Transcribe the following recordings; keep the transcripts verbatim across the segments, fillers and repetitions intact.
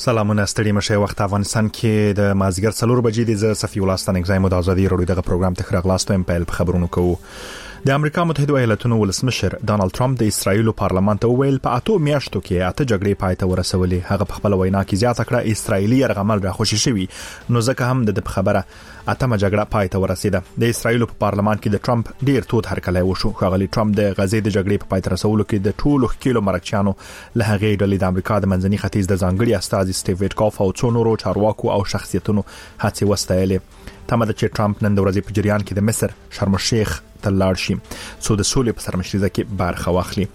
سلامونه ستړي مشه وخت افغانستان کې د مازیګر څلور بجې د ز صفي ولستان اگزایم د ازادي رادیو دغه پروګرام ته خراغلاستو ام په خبرونو کوو. د امریکا متحده ایالاتونو ولسمشر ډانلډ ټرمپ د اسرایل پارلمان ته ویل په اته میاشتو کې اته جګړې پای ته ورسولې. هغه په خپل وینا کې زیاته کړه اسرایلی يرغمل را خوشی شوی نو ځکه هم د خبره اتمه جګړه پای ته ورسیده. د اسرایل په پارلمان کې د ټرمپ ډیر تود هرکلی وشو. خغلی ټرمپ د غزې د جګړې په پای ته رسولو کې د ټولو کیلو مرکچانو له هغې ډلې د امریکا د منځني ختیځ د ځانګړي استازي سټیو ویټکاف او څو نورو چارواکو او شخصیتونو هڅې وستایلې. تمه ده چې ټرمپ نن د ورځې په جریان کې د مصر شرم الشیخ ته لاړ شي څو د سولې په سرمشريزه کې برخه واخلي.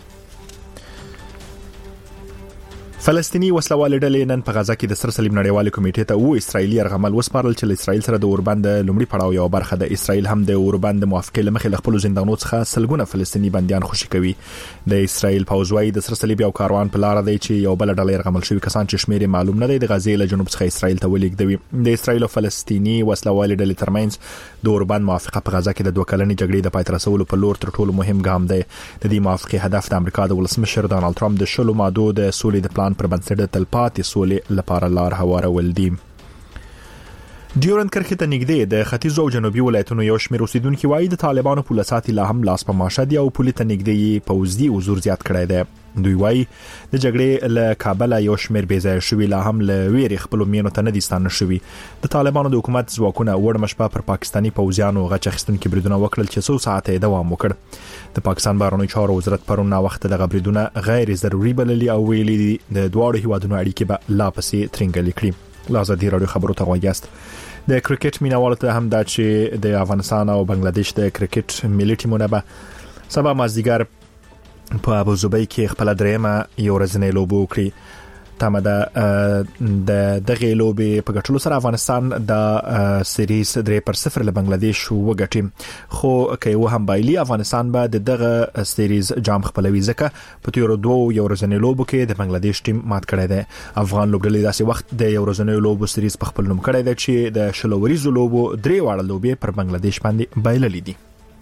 فلسطینی وسلوال ډلې نن په غزا کې د سر صلیب نړیوال کمیټې ته و اسرایلی يرغمل وسپارل چې اسرایل سره د اوربند لومړی پړاو یو برخه د اسرایل هم د اوربند موافقه لمخې خپل زندانونو څخه سلګونه فلسطینی بنديان خوشي کوي. د اسرایل پوځوي د سر صلیب یو کاروان په لار دی چې یو بل ډله يرغمل شوی کسان چې شمیر معلوم نه دی د غزې له جنوب څخه اسرایل ته ولېږدوي. د اسرایل او فلسطینی وسلوال ډلې ترمنځ د اوربند موافقه په غزا کې د دوه کلنې جګړې د پای ته رسولو په لور تر ټولو مهم ګام دی. د دې موافقه هدف د امریکا د ولسمشر ډانلډ ټرمپ د شلو مادو د سولې د پلان پر بنسټ د پاتې سولې لپاره لار هوارول دي. ډیورند کرښې ته نږدې د ختیځ او جنوبي ولایتونو یو شمېر اوسیدونکو وايي د طالبانو پولیسات لا هم لاس په ماشه دي او پولیس ته نږدې پوځي حضور زیات کړی دی. دوی وايي د جګړې له کابل یو شمېر بیځای شوی لا هم له ویری خپل مینو ته نه دي ستانه شوی. د طالبانو د حکومت ځواکونه وړ مشپا پر پاکستاني پوځیانو غچ اخیستونکو بریدونه وکړل چې څو ساعته دوام وکړ. د پاکستان بهرنی چارو وزارت پرون وخت د غبريدونه غیر ضروري بللي او ویلي د دواړو هیوادونو اړیکې به لا پسې ترنګل کړي. لازم رادیو خبرو ته وایست. د کرکټ مینوالو ته هم دا چې د افغانستان او بنگلاديش د کرکټ ملي ټیمونه به سبا مازدیګر په ابوظبي کې خپل درېمه یو ورځنۍ لوبه وکړي. تمه ده د دغه لوبې په ګټلو سره افغانستان د سریز درې پر صفر له بنگلاديش وګټي. خو که یو هم بایلی افغانستان به دغه سریز جام خپلوي ځکه په تیرو دوه یو ورځنۍ لوبو کې د بنگلاديش ټیم مات کړی دی. افغان لوبډلې داسې وخت د یو ورځنۍ لوبو سریز په خپل نوم کړی دی چې د شلوريزو لوبو درې واړه لوبې پر بنگلاديش باندې بایللې دي.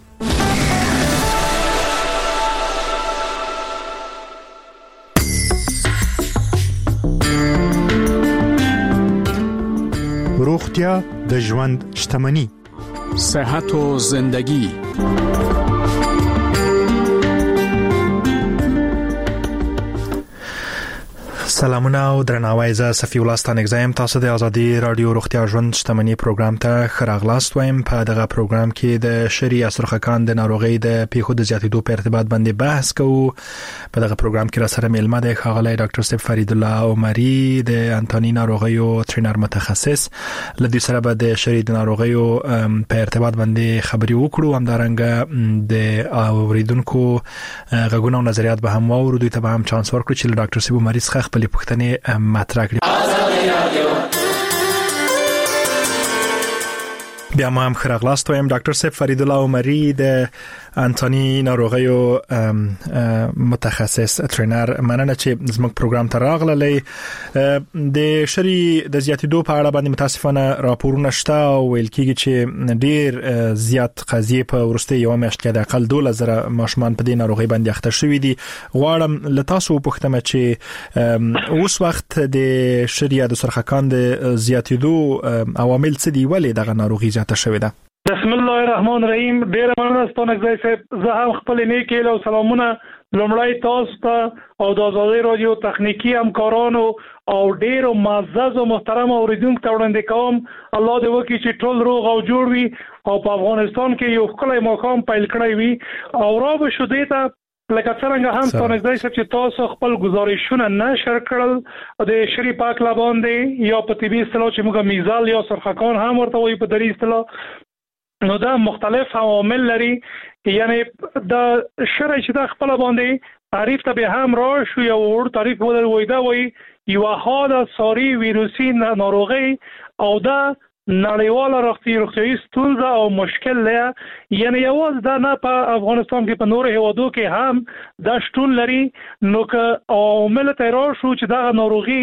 روغتیا د ژوند شتمنی. صحت و زندگی. سلامونه او درناوی. زه صفي ولستان اگزایم تاسو د ازادي رادیو روغتیا ژوند شتمنی پروګرام ته خراغلاست وایم. په دغه پروګرام کې د شری اسرخکان د ناروغي د پیښو د زیاتېدو په ارتباط باندې بحث کوو. په دغه پروګرام کې را سره ملمه د خاغلی ډاکټر سیف فرید الله عمری د انټونی ناروغي او ټرینر متخصص. لدې سره به د شری د ناروغي په ارتباط باندې خبري وکړو. همدارنګه د اوریدونکو غږونه او نظریات به هم واورو. دوی ته به هم چانس ورکړو چې ډاکټر سیف مریض خپل پښتنې مطرح کړي. بیا ما هم خراغلاست وایم. ډاکټر سیف فرید الله عمری د انټونی ناروغي او متخصص ټرینر، مننه چې زموږ پروګرام ته راغللې. د شری د زیاتېدو په اړه باندې متاسفانه راپورونه شته او ویل کېږي چې ډیر زیات قضیې په ورسته یو میاشت کې د اقل دوه زره ماشومان په دې ناروغي باندې اخته شوي دي. غواړم له تاسو وپوښتم چې اوس وخت د شری د سرخکان د زیاتېدو عوامل څه دي، ولې دغه ناروغي زیاته شوې ده؟ بسم الله الرحمن الرحیم. ډیر مننه ستاسو نګزای صاحب. زه هم خپل نیک هیله او سلامونه لومړی تاسو ته او د ازادي رادیو تخنیکی همکارانو او ډیر معزز او محترم اوریدونکو ته وړاندې کوم. الله دې وکړي چې ټول روغ او جوړ وي او په افغانستان کې یو ښکلی مقام پیل کړی وي او را به شو دې ته لکه څنګه هم تاسو نګزای صاحب چې تاسو خپل گزارشونه نشر کړل د شری پاک لباندې یا په طبي اصطلاح چې موږ میزال یا سرخکان هم ورته وایي په دری اصطلاح، نو دا مختلف عوامل لري. یعنی دا شرع چې دا خپل باندې تعریف ته به هم را شو یا ور تعریف ولر وای دا وای یو حاله ساری ویروسي ناروغي او دا نړیواله روغتي روغتي ستونزه او مشکل لري. یعنی یواز دا نه په افغانستان کې په نور هیوادو کې هم دا شتون لري. نو که عوامل ته را شو چې دا ناروغي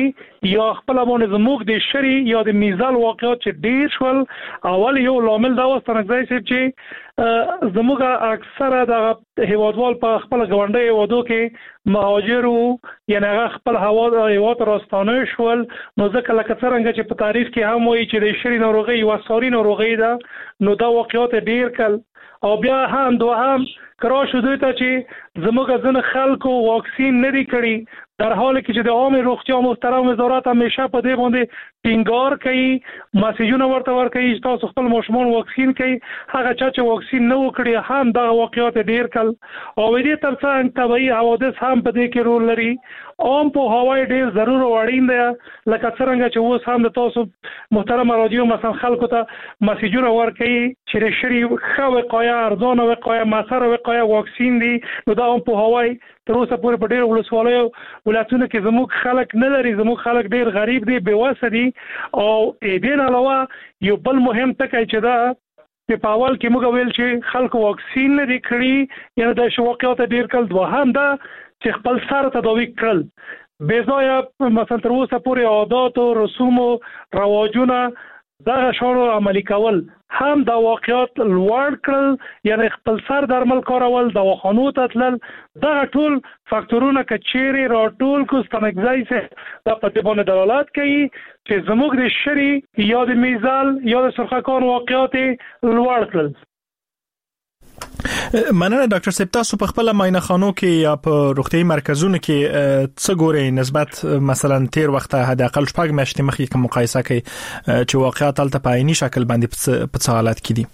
یا خپل باندې زموږ د شری یا د میزال واقعات چې ډیر شول. اول یو لامل دا وستنګځي چې زموږ اکثره د هیوادوال په خپل غونډه هیوادو کې مهاجر وو، یعنی هغه خپل هوا هیواد راستانه شول. نو ځکه لکه څنګه چې په تاریخ کې هم وایي چې د شری ناروغي یو ساري ناروغي ده، نو دا واقعات ډیر کل. او بیا هم دوهم کرا شو دوی ته چې زموږ ځنه خلکو واکسین نه دی کړی، در حالی کې چې د عام روغتیا محترم وزارت همیشه په دې باندې ټینګار کوي، مسیجونه ورته ورکوي چې تاسو خپل ماشومان واکسین کړئ. هغه چا چې واکسین نه وکړي هم دا واقعیات ډیر کل. او دې ترڅنګ طبيعي حوادث هم په دې کې رول لري. عام په هوای ډیر ضرور او اړین دی، لکه څنګه چې اوس هم د تاسو محترم رادیو مثلا خلکو ته مسیجونه ورکوي چې شری خو وقایه ارزانه وقایه مسره وقایه واکسین دی. نو دا هم په هوای تر اوسه پورې په ډېر ولسوالیو ولایتونو کې زموږ خلک نه لري، زموږ خلک ډېر غریب دي، بېوسه دي. او دې نه علاوه یو بل مهم ټکی چې دا چې په اول کې موږ ویل چې خلکو واکسین نه دي کړي، یعنې دا شو واقعیت ډېر کل. دوهم دا چې خپل سره تداوی کړل بې ځایه مثلا تر اوسه پورې عادات او رسوم او رواجونه دغه شانو عملي کول هم دا واقعیت لوړ کړل، یعنی خپل سر درمل کارول، دواخانو ته تلل. دغه ټول فاکتورونه که چیرې راټول کو ستنګځای سه دا په دې باندې دلالت کوي چې زموږ د شری یا د میزال یا د سرخکان واقعیت لوړ کړل. مننه ډاکټر صاحب، تاسو په خپل معاینه خانو کې یا په روغتيایي مرکزونو کې څه ګورئ نسبت مثلا تیر وخت حد اقل شپږ میاشتې مخکې کوم مقایسه کوي چې واقعیت تل په عیني شکل باندې په څه حالت کې دي؟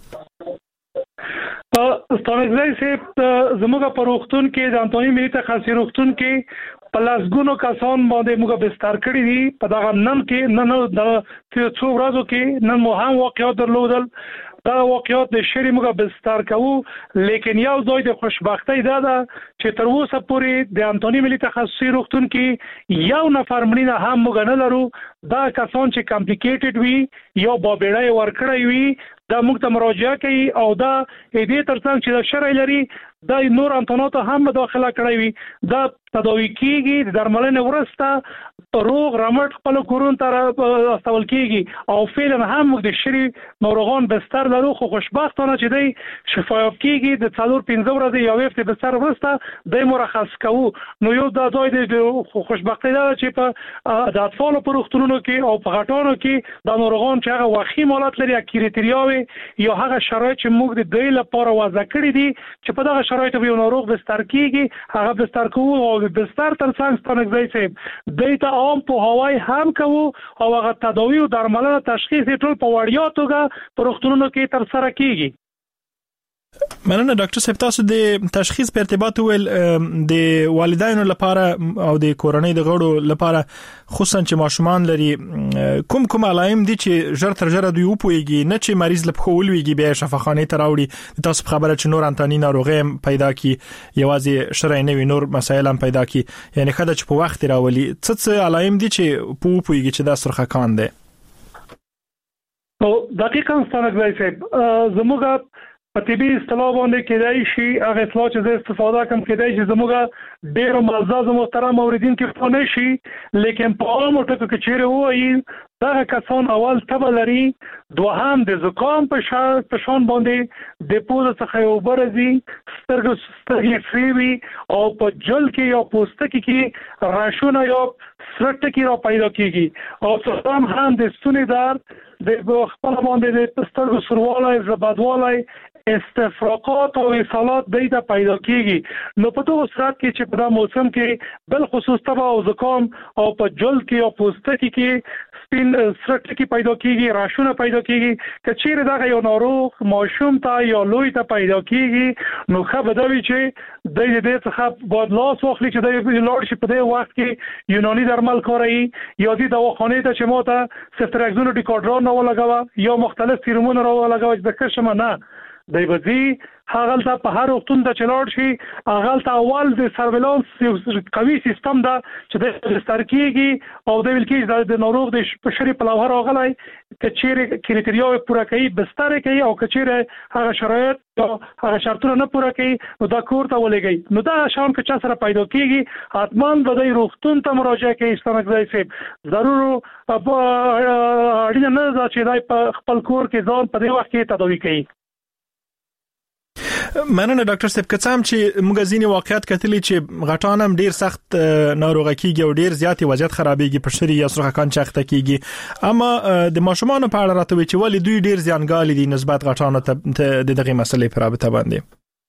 ستانګځي سه زموږ په روغتون کې د انټونی ملي تخصصي روغتون کې په لاسګونو کسان باندې موږ بستر کړی دي. په دغه نن کې نن د څو ورځو کې نن مو هم واقعیت درلودل. دا واقعیت د شری موږ بستر کوو، لیکن یو ځای د خوشبختی دا ده چې تر اوسه پورې د انټونی ملي تخصصي روغتون کې یو نفر مړینه هم موږ نه لرو. دا کسان چې کمپلیکیټډ وي یا با بیړۍ ورکړی وي دا موږ ته مراجعه کوي، او دا دې ترڅنګ چې د شرعي لري دا نور انټونات هم داخله کړی وي. دا تداوی کیږي، د درملنې وروسته روغ رمټ خپل کورون ته استول کیږي، او فعلا هم د شری ناروغان بستر لرو. خو خوشبختانه چې دی شفایاب کیږي د څلور پنځه ورځې یا وخت بستر وروسته د مرخص کوو. نو یو دا ځای د خوشبختی دا چې په د اطفالو په روغتونونو کې او په غټانو کې د ناروغان چې هغه وخی مالات لري کریټریاوي یا هغه شرایط چې موږ د دوی لپاره وضع کړی دي چې په دغه شرایطو یو ناروغ بستر کیږي، هغه بستر کوو. او بستر ترڅنګ ستنګځي سه دیتا عام په هوای هم کوو، او هغه تداوی او درملنه تشخیص ټول په وړیا توګه په روغتونونو کې تر سره کیږي. مننه ډاکټر صاحب، تاسو د تشخیص په ارتباط ول د والدینو لپاره او د کورنۍ د غړو لپاره خصوصا چې ماشومان لري کوم کوم علائم دي چې ژر تر ژره دوی وپويږي، نه چې مریض لپاره ولويږي بیا شفاخانه ته راوړي. تاسو خبره چې نور انټونی ناروغي پیدا کی یوازې شرعي نه وي، نور مسایل هم پیدا کی، یعنی خدای چې په وخت راولي څه څه علائم دي چې په وپويږي چې دا سرخکان دي؟ او دقیقاً ستنګځي صاحب زموږ په طبي اصطلاح باندې کېدای شي هغه اصطلاح چې زه استفاده کوم کېدای شي زموږ ډېر معزز محترم اوریدین کې پونه شي، لیکن په عامو ټکو کې چیرې وایي دا کسان اول تبه لري، دوهم د زکام په شان په شان باندې د پوزه څخه یو برزي، سترګو سترګې فریوي، او په جل کې یا پوستکي کې راشونه یا سرټ کې را پیدا کیږي، او څوم هم د ستوني درد د خپل باندې د سترګو سروالای زبادوالای استفراقات او اصالات دیتا پیدا کیږي. نو په دغه صورت کې چې په دا موسم کې بل خصوص تبه او زکام او په جلد کې او پوستکي کې سپین سرټ کې پیدا کیږي، راشونه پیدا کیږي. که چیرې دا یو ناروغ ماشوم ته یا لوی ته پیدا کیږي نو خو به دا وی چې د دې څخه باید لاس واخلي چې د لاړ شي په دې وخت کې یوناني درمل کاروي یا د دواخانه ته چې ماته سفتراکزون ډیکاډرون راولګوا یا مختلف سیرومونه راولګوا چې د کشمه نه دی وځي هغه ته په هر وختون د چلاړ شي هغه ته اول د سرویلانس قوي سیستم دا چې د سترکیږي او د ویلکې د ناروغ د شری په لوهر راغلی کچېره کریټریاوي پوره کوي بستر کوي او کچېره هغه شرایط او هغه شرطونه نه پوره کوي نو دا کور ته ولګي نو دا شان که چا سره پیدا کیږي حتما به د روغتون ته مراجعه کوي ستنګځي سي ضرور اړینه نه ده چې دای په خپل کور کې ځان په دې وخت کې تداوي کوي. مننه ډاکټر صاحب کڅام چې موږ ځینې واقعیت کتلی چې غټان هم ډیر سخت ناروغه کیږي او ډیر زیات وضعیت خرابېږي په شری یا سرخه کان چخته کیږي اما د ماشومان په اړه راته چې ولی دوی ډیر زیانګالي دي نسبت غټان ته د دغه مسلې پر رابطه باندې.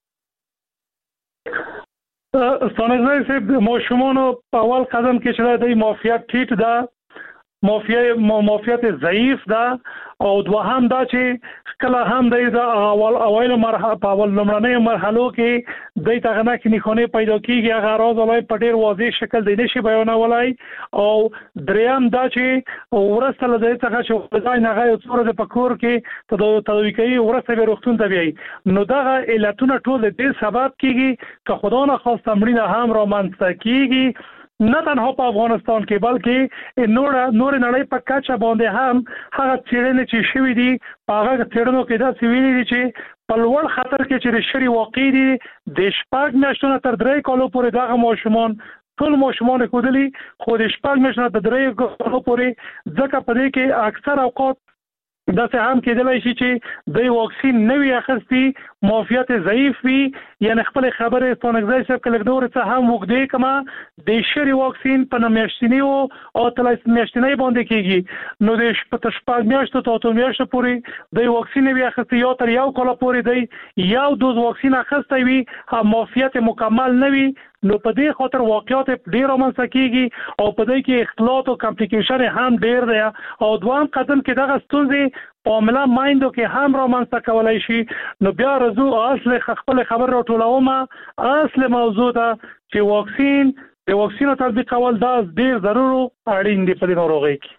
ستانګځي چې ماشومان په اول قدم کې چې د معافیت ټیټ ده معافیت معافیت ضعیف ده او دوهم دا چې کله هم د اول اوایل مرحله په اول لمړنۍ مرحلو کې د تغنه کې نخونه پیدا کیږي هغه راز ولای په ډیر واضح شکل دی نشي بیانولای او دریم دا چې ورسته له دې څخه چې ځای نه غي څوره د پکور کې تداوی کوي ورسته به روغتون ته بیاي نو دا علتونه ټول دې سبب کیږي که خدا نه خواسته مړینه هم را منځته کیږي نه تنها په افغانستان کې بلکې نور نور نړۍ په کچه باندې هم هغه چیرې چې شوې دي هغه چیرې کې دا سوي دي چې په لوړ خطر کې چې شری واقع دي د شپږ میاشتو تر درې کالو پورې دغه ماشومان ټول ماشومان کودلی خو د شپږ میاشتو تر درې کالو پورې ځکه په دې کې اکثر اوقات دا څه هم کېدلای شي چې د واکسین نوې اخستي معافیت ضعیف وي یعنی خپل خبره ستونګځي چې کله دور څه هم وګدي کما د شری واکسین په نمیاشتنی او تلایس میاشتنی باندې کیږي نو د شپږ میاشتو ته اتو میاشتو پورې د واکسین نوې اخستي یو تر یو کال پورې دی یو دوز واکسین اخستي وي معافیت مکمل نه وي نو په دې خاطر واقعیت ډیر منځ کیږي او په دې کې اختلاط او کمپلیکیشن هم ډیر دی او دوام قدم کې دغه ستونزې په عمله مایندو کې هم را منځ کولای شي نو بیا رزو اصل خپل خبر راټولوم اصل موضوع ده چې واکسین د واکسینو تطبیق کول دا ډیر ضروري اړین دی په ناروغي کې.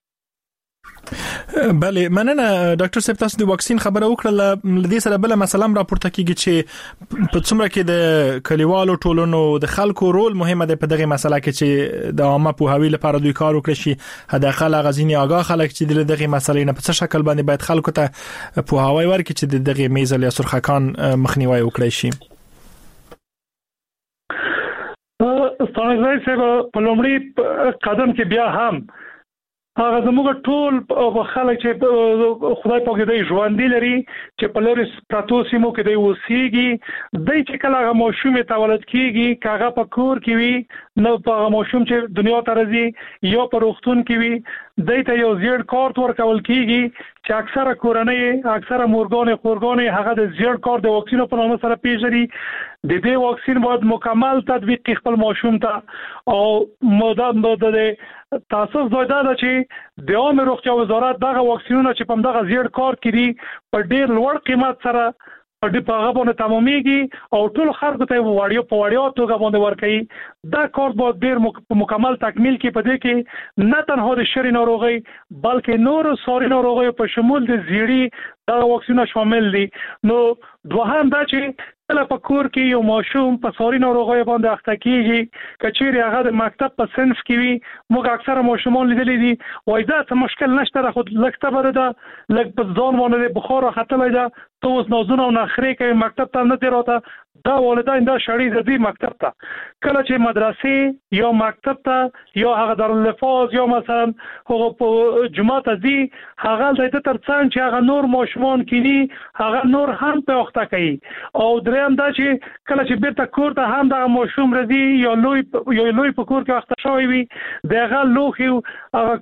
بله مننه ډاکټر صاحب تاسو د واکسین خبره وکړه لدې سره بل مسله راپورته کیږي چې په څومره کې د کلیوالو ټولونو د خلکو رول مهمه ده په دغه مسله کې چې د عامه پوهاوی لپاره دوی کار وکړي شي حداقل غزيني آگاه خلک چې دغه مسلې نه په څه شکل باندې باید خلکو ته پوهاوی ورکړي چې دغه میزل یا سرخکان مخنیوي وکړي شي. ستاسو په لومړي قدم کې بیا هم هغه زموږ ټول خلک چې خدای پاک دې ژوند لري چې په لوري پراتو سیمو کې دی وسیږي د چې کله هغه ماشوم تولد کیږي کاغه په کور کې وي نو په ماشوم چې دنیا ته راځي یو په روغتون کې وي دایته یو زیړ کارت ورکول کیږي چې اکثره کورنۍ اکثره مورګان خورګان هغه د زیړ کارت د واکسینو په نامه سره پیژني د دې واکسین باید مکمل تطبیق خپل ماشوم ته او مدام د تاسو زویدا ده چې د عامه روغتیا وزارت دغه واکسینونه چې په دغه زیړ کارت کې دي په ډیر لوړ قیمت سره په دې په هغه باندې تمامېږي او ټول خلکو ته وړیو په وړیو توګه باندې ورکړي دا کارت باید ډیر مکمل تکمیل کې په دې کې نه تنها د شری ناروغي بلکې نور ساري ناروغي په شمول د زیړی دا واکسینونه شامل دي نو دوهم دا چې کله په کور کې یو ماشوم په ساري ناروغي باندې اخته کیږي کچېری هغه د مکتب په صنف کې وي موږ اکثره ماشومان لیدلې دي وای دا څه مشکل نشته خو لکه بره ده لکه په ځان باندې بخار راختلې ده تو اوس نوزونه او نخري کوي مکتب ته نه دی راته دا والدین دا شړې د دې مکتب ته کله چې مدرسې یا مکتب ته یا هغه دارالحفاظ یا مثلا هغه په جمعه ته دي هغه د تر څنګ چې هغه نور ماشومان کینی هغه نور هم په وخت کوي او دریم دا چې کله چې بیرته کور ته هم د ماشوم رضی یا لوی یا لوی په کور کې وخت شوی وي دغه لوخي هغه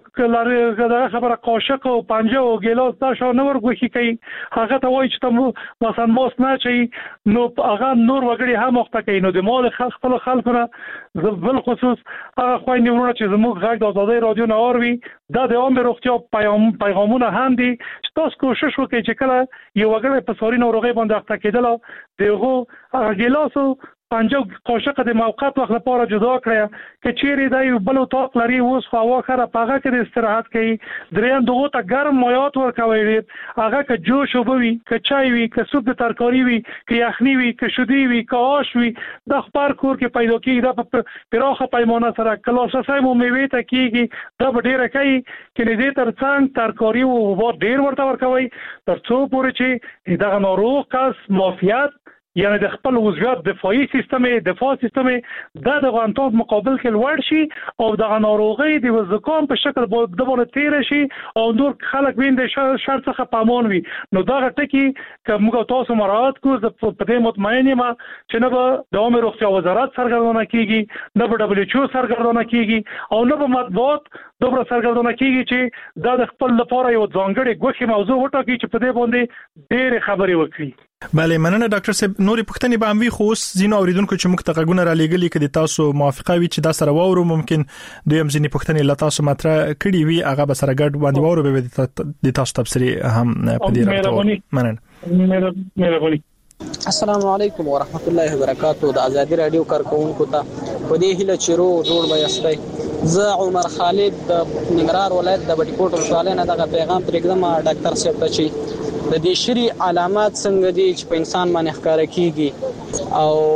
کله خبره قاشق او پنجه او ګلاس دا شو نور غوخي کوي هغه ته وایي چې تم مثلا موس نه چي نو هغه نور وګړي هم وخت کوي نو د مال خپل خلکو نه بل خصوص هغه خويندې ورونه چې زموږ غږ د آزادۍ رادیو نه اوروي دا د عامه روغتیا پیغام پیغامونه هم دي چې تاسو کوشش وکړئ چې کله یو وګړی په ساري ناروغي باندې اخته کېدل دغه ګلاسو پنځه قاشق د موقت وخت لپاره جدا کړی چې چیرې دا یو بل طاق لري اوس خو هوا خره پاغه کې استراحت کوي دریم دغه ته ګرم مایات ورکوي هغه که جوش وبوي که چای وي که سوپ د ترکاری وي که یخني وي که شودي وي که آش وي د خبر کور کې پیدا کیږي د پراخه پیمانه سره کلاساسای مو میوه ته کیږي دا به ډیره کوي چې دې ترڅنګ ترکاری او وبا ډیر ورته ورکوي ترڅو پورې چې دغه ناروغ کس معافیت یعنی د خپل وضعیت دفاعي سیستم دفاع سیستم د دغه انتاب مقابل کې لوړ شي او د ناروغي د وزکام په شکل د باندې تیر شي او نور خلک وین د شرط څخه پامون وي نو دا ټکی چې موږ تاسو مراعات کوو په دې مطمئن یم چې نه به د عامه روغتیا وزارت سرګردانه کیږي نه به دبليو ایچ او سرګردانه کیږي او نه به مطبوعات دوبره سرګردانه کیږي چې دا د خپل لپاره یو ځانګړي ګوښه موضوع وټاکي چې په دې باندې ډېر خبرې وکړي. بله مننه ډاکټر صاحب نورې پوښتنې به هم وي خو اوس ځینو اوریدونکو چې موږ ته غږونه را لېږلي کړي تاسو موافقه وي چې دا سره واورو ممکن دوی هم ځینې پوښتنې له تاسو مطرح کړي وي هغه به سره ګډ باندې واورو به د تاسو تفسیری هم په دې راځي. مننه. مهرباني. السلام علیکم ورحمت الله وبرکاتہ. د ازادي رادیو کارکونکو ته په دې هیله چې رو جوړ به یاستئ. زه عمر خالد د ننګرهار ولایت د بټي کوټ ولسوالۍ نه دغه پیغام پرېږدم ډاکټر صاحب ته چې د دې شری علامات څنګه دي چې په انسان باندې ښکارا کیږي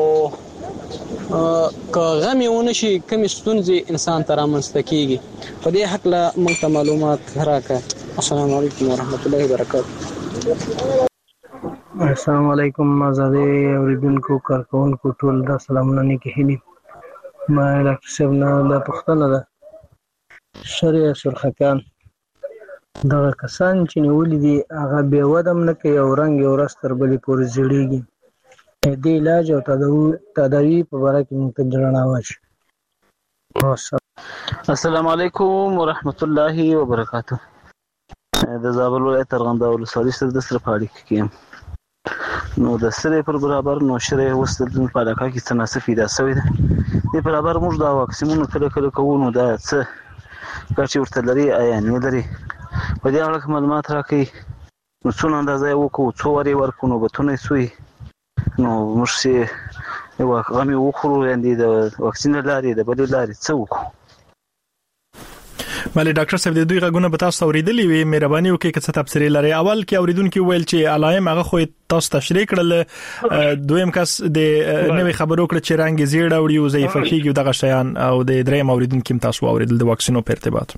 او که غمي ونشي کوم ستونزې انسان ته رامنځته کیږي په دې حق له موږ ته معلومات راکړه. السلام علیکم ورحمت الله وبرکاتہ. السلام علیکم آزادی اوریدونکو کارکونکو ټول د سلامونه نیکی هلی ما ډاکټر صاحب نه د پښتنه ده شریع سرخکان دغه کسان چې نیولې دي هغه به ودم نه کوي او رنګ یو راستر بلې پورې زیړیږي دې علاج او تداوی په اړه کې موږ درنه واچ. السلام علیکم ورحمت الله وبرکاتہ. د زابل ولایت ارغنداو ولسوالۍ سره د سره پاړی کې نو د سره پر برابر نو شری وستل په علاقه کې تناسب پیدا شوی دی په برابر موږ دا واکسینونه کله کله کوو نو دا څه کچې ورته لري آیا نه لري په دې اړه معلومات راکړي نو څونه اندازه وکړو څو وری ورکو نو بتونه سوی نو موږ یو غمي وخورو یاندې د واکسین لاري د بل لاري څه وکړو. بله ډاکټر صاحب د دوی غږونه به تاسو اوریدلې وي مهرباني وکړئ که څه تفسیر لري. اول کې اوریدونکو ویل چې علائم هغه خو تاسو تشریح کړل دویم کس د نوې خبرو کړ چې رنګ زیړ او یو ضعیف کیږي دغه شیان او د دریم اوریدونکو تاسو اوریدل د واکسینو په ارتباط.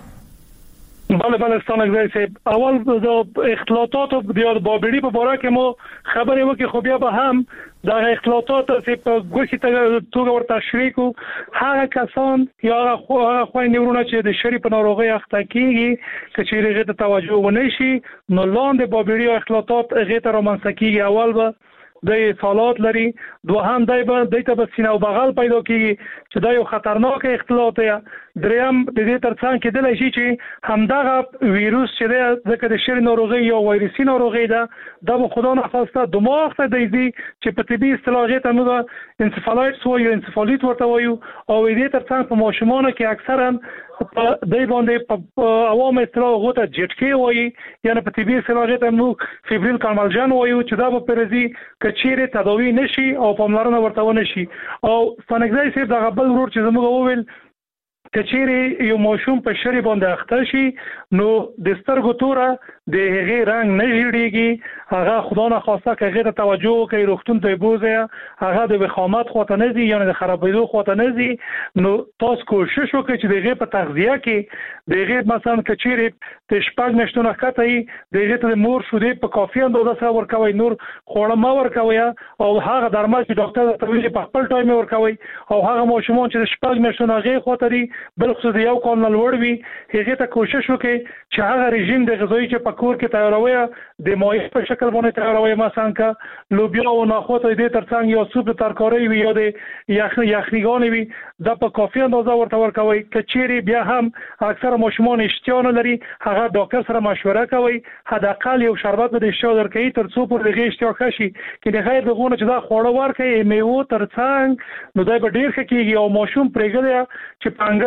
بله بله ستانه صاحب اول د اختلاطات د بابړي په اړه کې مو خبرې وکړي خو بیا به هم دا اختلاطات چې په ګوشي ته توګه ورته تشریح کو هغه کسان یا هغه خويندې ورونه چې د شری په ناروغي اخته کیږي چې هغه ته توجه ونه شي نو لاندې بابړي اختلاطات هغه ته رومانسه کیږي اول به د سالات لري دوهم دای به د ته بسینه او بغل پیدا کیږي چې دا یو خطرناک اختلاط دی. دریم د دې ترڅنګ کې د لشي چې همدغه ویروس چې د ځکه د شری ناروغي یا وایرسي ناروغي ده د خدا نه خواسته دماغ ته دی چې په طبي اصطلاح ته موږ انسفالایتس وایو انسفالیت ورته وایو او دې ترڅنګ په ماشومانو کې اکثرا په دای باندې په عوامو اصطلاح غوته جټکی وایي یعنی په طبي اصطلاح ته موږ فیبریل کارملجان وایو چې دا په پرزي کچيره تداوی نشي او پاملرنه ورته ونه شي او ستنګځای سي دغه بل ورور چې زموږ وویل کچيري یو ماشوم په شری باندې اخته شي نو د سترګو توره د هغه رنگ نه جوړیږي هغه خدا نه خواسته که هغه ته توجه کوي روغتون ته بوزه هغه د وخامت خواته نه زی یعنی د خرابېدو خواته نه زی نو تاسو کوشش وکړئ چې دغه په تغذیه کې دغه مثلا کچيري د شپږ نشټونه کته دغه ته مور شوده په کافي اندازه سره ورکوي نور خوړه ما ورکوي او هغه درمل چې ډاکټر ته ویلي په خپل ټایم ورکوي او هغه ماشومان چې شپږ نشټونه غي خاطري بل خصوص یو کال نه لوړ وي هغه ته کوشش وکړي چې هغه رژیم د غذایی چې په کور کې تیاروي د مایع په شکل باندې تیاروي مثلا کا لوبیا او نخود دې ترڅنګ یو سوپ ترکاری وي یا د یخني یخنیګان وي د په کافي اندازه ورته ورکوي کچيري بیا هم اکثر ماشومان اشتها نه لري هغه ډاکټر سره مشوره کوي حداقل یو شربت به اشتها درکړي تر څو پر دغه اشتها کشي کې د غیر دغه چې دا خوړه ورکړي میوه ترڅنګ نو دای په ډیر کې کیږي او ماشوم پرېګل چې پنګړ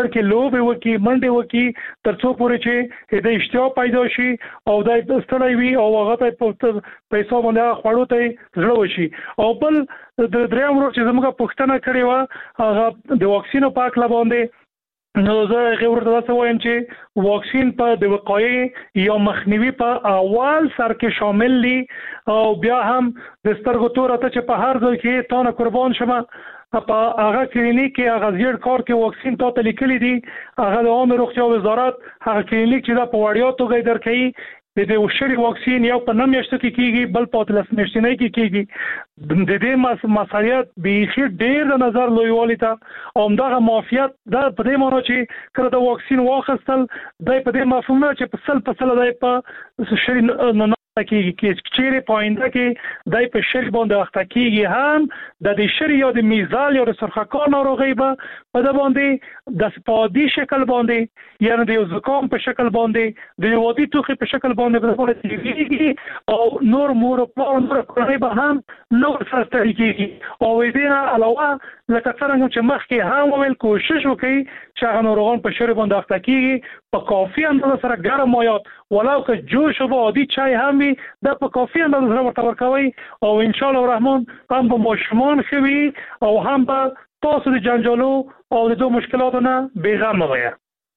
میدان کې لوبي وکي منډه وکي ترڅو پورې چې د اشتها پیدا شي او د ستړی وي او هغه ته پیسې باندې خوړو ته زړه وشي. او بل د دریم ورو چې زموږه پښتنه کړې و هغه د واکسینو په اړه باندې نو زه غوړ ته وایم چې واکسین په د وقایې یا مخنیوي په اول سر کې شامل دي او بیا هم د سترګو تور ته چې په هر ځای کې تانه قربان شمه په هغه کلینیک کې هغه زیړ کار کې واکسین ته لیکلي دي هغه د عامه روغتیا وزارت هغه کلینیک چې دا په وړیا توګه درکې د دې وشري واکسین یو په نم میاشتو کې کیږي بل په تلس میاشتې نه کې کیږي د دې مسایت به ډیر د نظر لویوالي ته اومدغه معافیت دا په دې معنی چې کله د واکسین واخستل د په دې مفهوم نه چې په سل په سل د په شری نه کیږي چې چیرې پاینده کې دای په شری باندې وخت کیږي هم د دې شری یا د میزال یا د سرخکار ناروغي به په د باندې د سپادي شکل باندې یا د زکام په شکل باندې د وادي توخي په شکل باندې په باندې کیږي او نور مور په نور کړي به هم نور سره کیږي او دې نه علاوه لکه څنګه چې مخکې هم ویل کوشش وکړي چې هغه ناروغان په شری باندې وخت کیږي په کافي اندازه سره ګرم مایات ولو که جوش او عادي چای هم د په کافي اندازه سره ورته ورکوي او ان شاء الله الرحمن هم به ماشومان خوي او هم به تاسو د جنجالو او د دوه مشکلاتو نه بیغمه وي.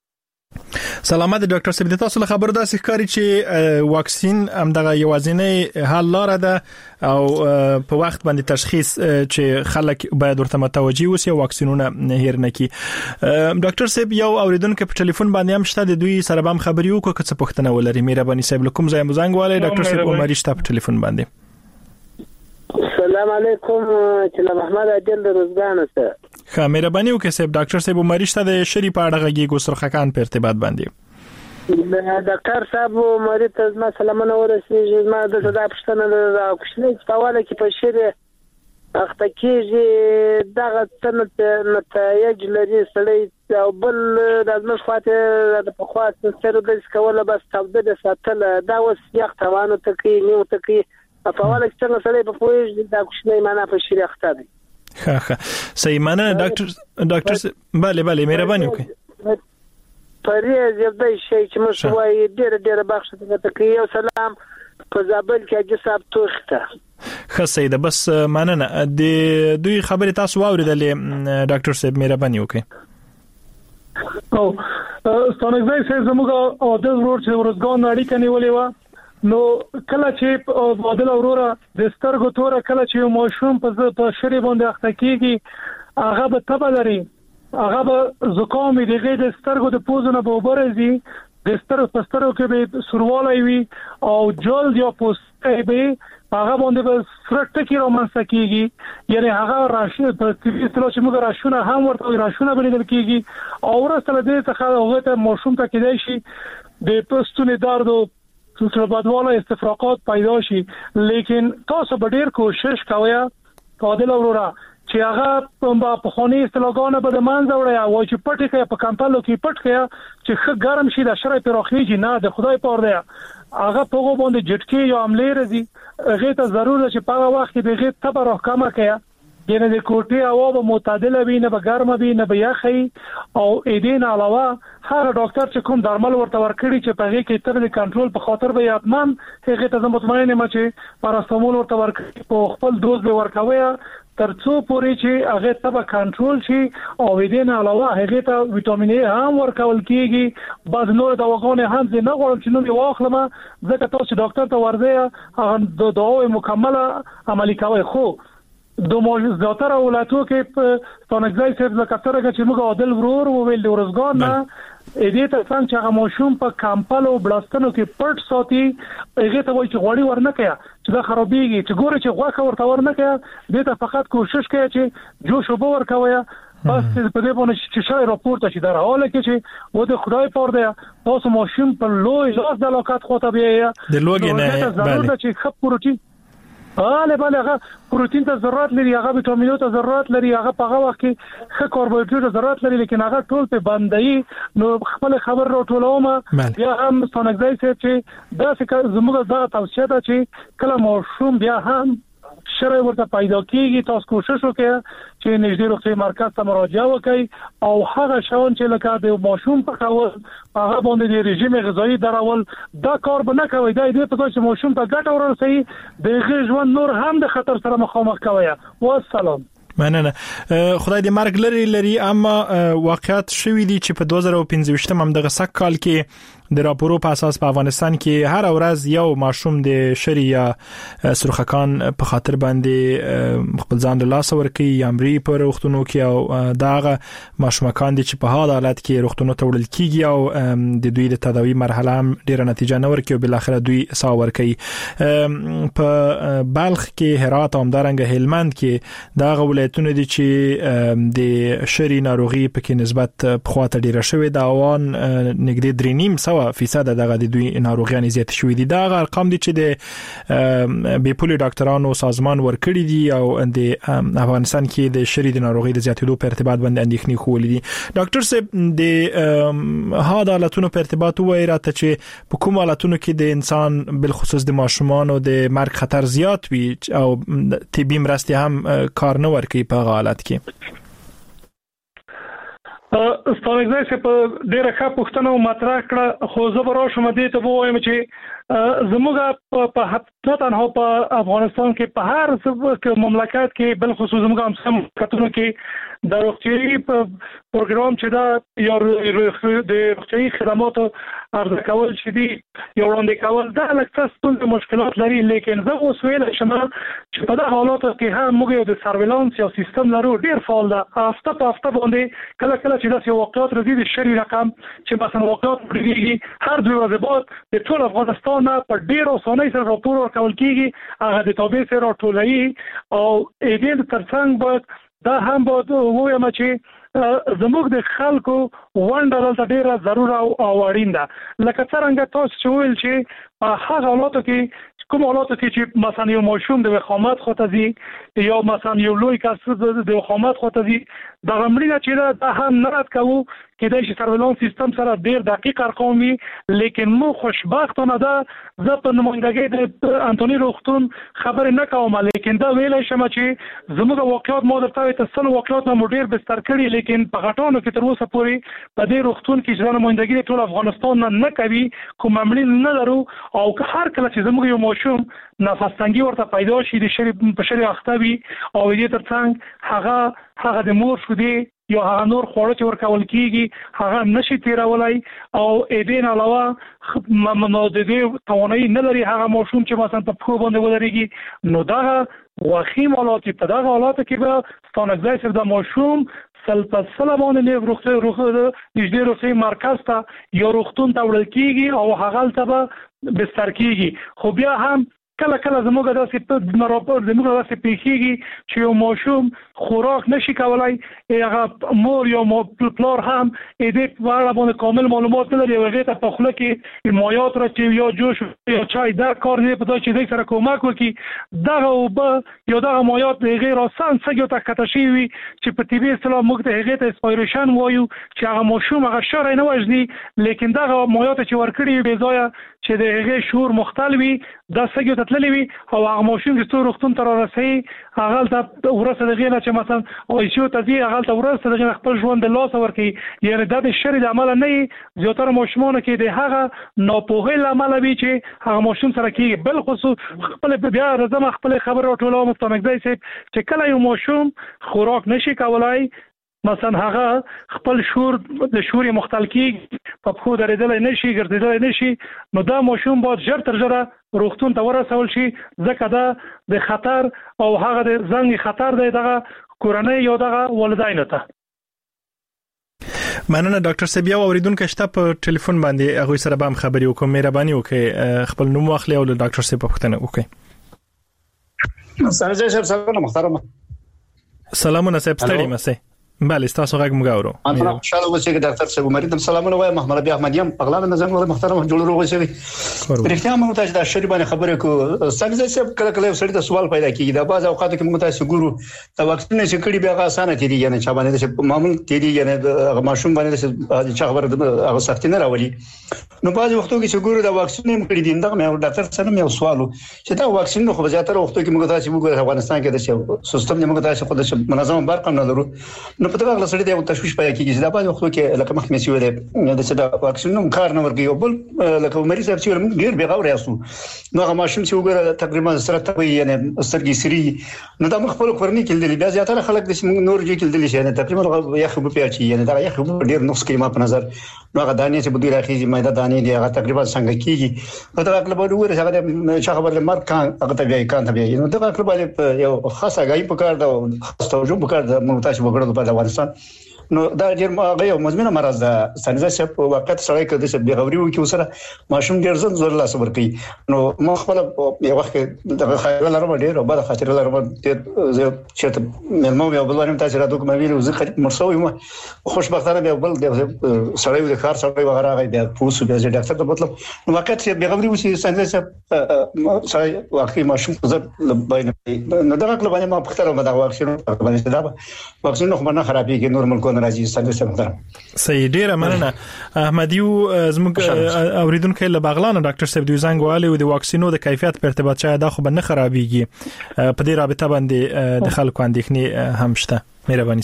سلامات ډاکټر صاحب د تاسو له خبرو دا ښکاري چې واکسین هم دغه یوازینی حل لاره ده او په وخت باندې تشخیص چې خلک باید ورته متوجي وي او واکسینونه هیر نه کی. ډاکټر صاحب یو اوریدونکو په ټلیفون باندې هم شته د دوی سره هم خبري وکړه که څه پوښتنه ولري. مهرباني صاحب لکم زایم زنګ والي ډاکټر صاحب عمر شته په ټلیفون باندې. السلام علیکم چې محمد عادل روزګان سره خا مهرباني وکړئ صاحب ډاکټر صاحب عمر شته د شری په اړه غږی سرخکان په ارتباط باندې. ډاکټر صاحب مری ته زما سلامونه ورسېږي. زما د صدا پښتنه د کوشنۍ په واله کې په شری اخته کېږي دغه څنګه نتایج لري سړی او بل د ازمه خاطر د په خاطر سره د سکوله بس تبدل ساتل دا وس یخ توانو تکي نیو تکي په واله کې څنګه سړی په پوهې د کوشنۍ معنا په شری اخته دي. ها ها صحیح معنا ډاکټر ډاکټر bale bale مهرباني وکړئ. پریز یو د شي چې مو شوي ډېر ډېر بخښه ته کوي. سلام په زابل کې اجي صاحب توخته خسې ده بس مننه د دوی خبره تاسو واوریدلې ډاکټر صاحب مهرباني وکړئ. او ستونزې چې زموږ او د ورور چې ورزګان اړیکه نیولې و نو کله چې بادل اورورا د سترګو تور کله چې ماشوم په په شری باندې اخته کیږي هغه به تبه لري هغه به زکام دی غي د سترګو د پوزونه به وبرزي د سترګو په سترګو کې به سروالای وي او جلد یا پوستې به هغه باندې به فرټ کې رومانس کیږي یعنی هغه راشي په طبي اصطلاح چې موږ راشونه هم ورته راشونه بلیدل کیږي او ورسره د څه هغه ته ماشوم ته کېدای شي د پستونې درد او سره بدواله استفراقات پیدا شي. لیکن تاسو به ډیر کوشش کوئ قادل اورورا چې هغه په خوني استلاګانه به د منځ وړي او چې پټ کې په کمپلو کې پټ کې چې خ ګرم شي د شرای پروخیږي نه د خدای پور دی هغه په باندې جټکی یا عملې رزي هغه ته ضروري چې په وخت کې به غي تبر حکامه کوي یعنی د کوټي هوا به معتدله وي نه به ګرمه وي نه به یخي او اېدین علاوه هر ډاکټر چې کوم درمل ورته ورکړي چې په هغه کې تر د کنټرول په خاطر به یاتمن هغه ته مطمئن یم چې پاراستامول ورته ورکړي په خپل دوز به ورکوي ترڅو پورې چې هغه تبه کنټرول شي او اېدین علاوه هغه ته وټامین ای هم ورکول کیږي بعض نور دواګانې هم نه غواړم چې نو واخلم ځکه تاسو ډاکټر ته ورځي هغه د دواوې مکمله عملي کوي. خو دو موجز زیاتره ولایتو کې په تونګځای سره لکتره چې موږ عادل ورور وویل د ورزګان نه دې ته څنګه چې هغه ماشوم په کمپل او بلاستانو کې پټ ساتي هغه ته وایي چې غوړي ورنکیا چې دا خرابېږي چې ګوره چې غوښه ورته ورنکیا دې ته فقط کوشش کوي چې جوش وبو ورکوي بس په دې باندې چې شای راپورته شي در حاله کې چې و د خدای پور دی تاسو ماشوم په لوی لاس د علاقات خو ته بیا د لوګي نه ضرورت چې خپ پروتین آله بله هغه پروتین ته ضرورت لري هغه وټامینو ته ضرورت لري هغه په هغه وخت کې ښه کاربوهایډریټ ته ضرورت لري لیکن هغه ټول په باندې نو خپل خبر راټولوم بیا هم ستونګځای چې دا څه زموږ د توصیه ده چې کله ماشوم بیا هم شرع ورته پیدا کیږي تاسو کوشش وکړئ چې نږدې روغتي مرکز ته مراجعه وکړئ او هغه شاون چې لکه د ماشوم په کول هغه باندې د رژیم غذایی درول دا کار به نه کوي دا دې په توګه چې ماشوم ته ګټه ورسوي د ژوند نور هم د خطر سره مخامخ کوي. والسلام. مننه. خدای دې مرګ لري لري اما واقعیت شوې دي چې په دوه زره او پنځه هم دغه سک کال کې د راپورو په اساس په افغانستان کې هر ورځ یو ماشوم د شری یا سرخکان په خاطر باندې خپل ځان له لاس ورکي یا امري په وختونو کې او داغه ماشومان دي چې په هغه حالت کې وختونو ته وړل کیږي او د دوی د تداوی مرحله هم ډیره نتیجه نه ورکي او بل اخر دوی سا ورکي. په بلخ کې هرات او همدارنګه هلمند کې داغه ولایتونه دي چې د شری ناروغي په کې نسبت په خواته ډیره شوې دا وان نګدي درې نیم سو فیصد دغه د دوی ناروغیان زیات شوې دي. دا ارقام دي چې د بیپولي ډاکټرانو سازمان ورکړي دي او د افغانستان کې د شری د ناروغي د زیاتېدو په ارتباط باندې اندېښنې خولې دي. ډاکټر صاحب د هاده حالتونو په ارتباط وایي راته چې په کوم حالتونو کې د انسان بل خصوص د ماشومان او د مرګ خطر زیات وي او طبي مرستې هم کار نه ورکوي په حالت کې. ستاسو چې په ډیره ښه پوښتنه مطرح کړه خو زه به راشم دې ته وایم چې زموږ په حتی تنها په افغانستان کې په هر مملکت کې بل خصوص زموږ هم مملکتونو کې د روغتیايي پروګرام چې دا یا د روغتیايي خدماتو عرضه کول چې دي یو وړاندې کول دا لکه څه مشکلات لري لیکن زه اوس ویل شم چې په دغه حالاتو کې هم موږ د سرویلانس یو سیستم لرو ډیر فعال ده. هفته په هفته باندې کله کله چې داسې واقعیات راځي د شری رقم چې مثلا واقعیات پرېږي هر دوه ورځې بعد د ټول افغانستان په ډیر اسانۍ سره راپور ورکول کیږي هغه د تابع سره ټولوي او دې ترڅنګ باید دا هم باید وایم چې زموږ د خلکو ونډه دلته ډیره ضروري او اړین ده. لکه څنګه تاسو چې ویل چې په هغه حالاتو کې کوم حالاتو کې چې مثلا یو ماشوم د وخامت خوتزي یا مثلا یو لوی کس د وخامت خوتزي دا غمړي چې دا هم نه رات کوو کې د سرویلانس سیستم سره ډیر دقیق ارقام وي لیکن مو خوشبختانه ده زه په نمائندګۍ د انټونی روغتون خبر نه کوم لیکن دا ویل شم چې زموږ واقعیت مو درته تاسو واقعیت مو ډیر بستر کړی لیکن په غټانو کې تر اوسه پورې په دې روغتون کې چې نمائندګۍ ټول افغانستان نه کوي کوم عملي نه لرو او هر کله چې زموږ یو ماشوم نفس تنګي ورته پیدا شي د شری په شری اختبي او دې ترڅنګ هغه هغه د مور شو دی یا هغه نور خوړو چې ورکول کیږي هغه نشي تیرولای او اېدین علاوه منادې توانایي نه لري هغه ماشوم چې مثلا په خو باندې ولريږي نو دا واخیم حالات په دغه حالات کې به ستانګځای سره د ماشوم سل په سل باندې نه روغتي روغتي نږدې روغتي مرکز ته یا روغتون ته وړل کیږي او هغه ته به بستر کیږي خو بیا هم کله کله زموږ داسې په راپور زموږ داسې پیښیږي چې یو ماشوم خوراک نشي کولای هغه مور یا پلار هم دې په اړه باندې کامل معلومات نه لري هغه ته په خله کې مایات راځي یا جوش یا چای دا کار نه پته چې دې سره کومک وکړي دغه او به یا دغه مایات غیر آسان څنګه ته کته شي وي چې په طبي اصطلاح موږ ته هغه ته اسپایریشن وایو چې هغه ماشوم هغه شر نه وژني لیکن دغه مایات چې ورکړي به ځای چې د هغه شور مختلوي دا څنګه تتللی وي او هغه ماشوم چې څو روغتون ته راسي هغه ته ورسره دغه نه چې مثلا او شو ته دی هغه ته ورسره دغه خپل ژوند د لاس ورکي یعنی د شری د عمل نه زیاتره ماشومان کې د هغه ناپوهي عمل وي چې هغه ماشوم سره کې بل خصوص خپل بیا رزم خپل خبر ټولو مستمګدای سي چې کله یو ماشوم خوراک نشي کولای مثلا هغه خپل شور د شوري مختل کې په خو درېدل نشي ګرځیدل نشي نو دا ماشوم باید ژر تر ژره روغتون ته ورسول شي ځکه دا د خطر او هغه د زنګ خطر دی دغه کورنۍ یو دغه والدین ته. مننه ډاکټر سبیا اوریدونکو شته په ټلیفون باندې هغه سره به خبري وکم مهرباني وکړئ خپل نوم واخلئ او ډاکټر سبیا پوښتنه وکړئ. سلام صاحب سلام محترم. سلامونه صاحب ستړي مسئ. بله تاسو غږ مګاورو انا خوشاله اوسې ډاکټر صاحب مریض سلامونه وایم محمد ابي احمديم پغلان نظام محترم جوړ وروغسي پرختیا موږ ته د شری باندې خبره کو څنګه چې کله کله سړی ته سوال پیدا کیږي دا بعض اوقات کې موږ ته ګورو د واکسین چې کړي بیا اسانه تیری نه چا باندې چې معمول تیری نه د ماشوم باندې چې خبره هغه سختي نه راولي نو بعض وختو کې چې ګورو د واکسین هم کړي دي دا مې ډاکټر سره مې سوالو چې دا واکسین خو زیاتره وختو کې موږ ته چې موږ افغانستان کې د سیستم موږ ته خو د منظم برق نه لرو نو په دغه لسړي د تشویش پیدا کیږي دا بعض وختو کې لکه مخکې سوي د څه واکسین نو کار نه ورګي او بل لکه مریض چې موږ ډیر بغاور یاسو نو هغه ماشوم چې وګوره تقریبا سره ته یعنی سترګې سری نو دا مخ په کورنۍ کې د بیا زیاتره خلک د نور جې کې د لشي نه تقریبا یخ په پیاچی یعنی دا یخ ډیر نقص کې ما په نظر نو هغه دانې چې بده راخیږي مېدا دانې دی هغه تقریبا څنګه کیږي په دا کله به وګوره هغه چې خبر لمر کان هغه ته بیا کان ته بیا نو دا کله به یو خاصه غي په کار دا توجه په کار دا مونږ تاسو وګړو په افغانستان نو دا ډیر هغه مزمنه مرز ده سنځه چې په وخت سره کې د څه بغوري وکي وسره ماشوم ډیر زن زور لاس ورکي نو ما خپل یو وخت د خیر لرم ډیر او بعد خاطر لرم زه چې مې مو یو بل ورم تاسو را دوه مې ویل زه مرسوي ما خوشبختانه به بل د سړی د کار سره وغیرہ غي د پوسو د ډاکټر ته مطلب نو وخت چې بغوري وسی سنځه چې سړی واقعي ماشوم زه باندې نو دا کله باندې ما په خاطر ما دا واکسین باندې دا واکسین خو نه خرابېږي نورمال کو راځي ستاسو صحیح ډیره مننه احمدیو زموږ اوریدونکو له بغلان ډاکټر صاحب دوی زنګ والي او د واکسینو د کیفیت په ارتباط چا دا خو به نه خرابېږي په دې رابطه باندې د خلکو اندېښنې هم شته مهرباني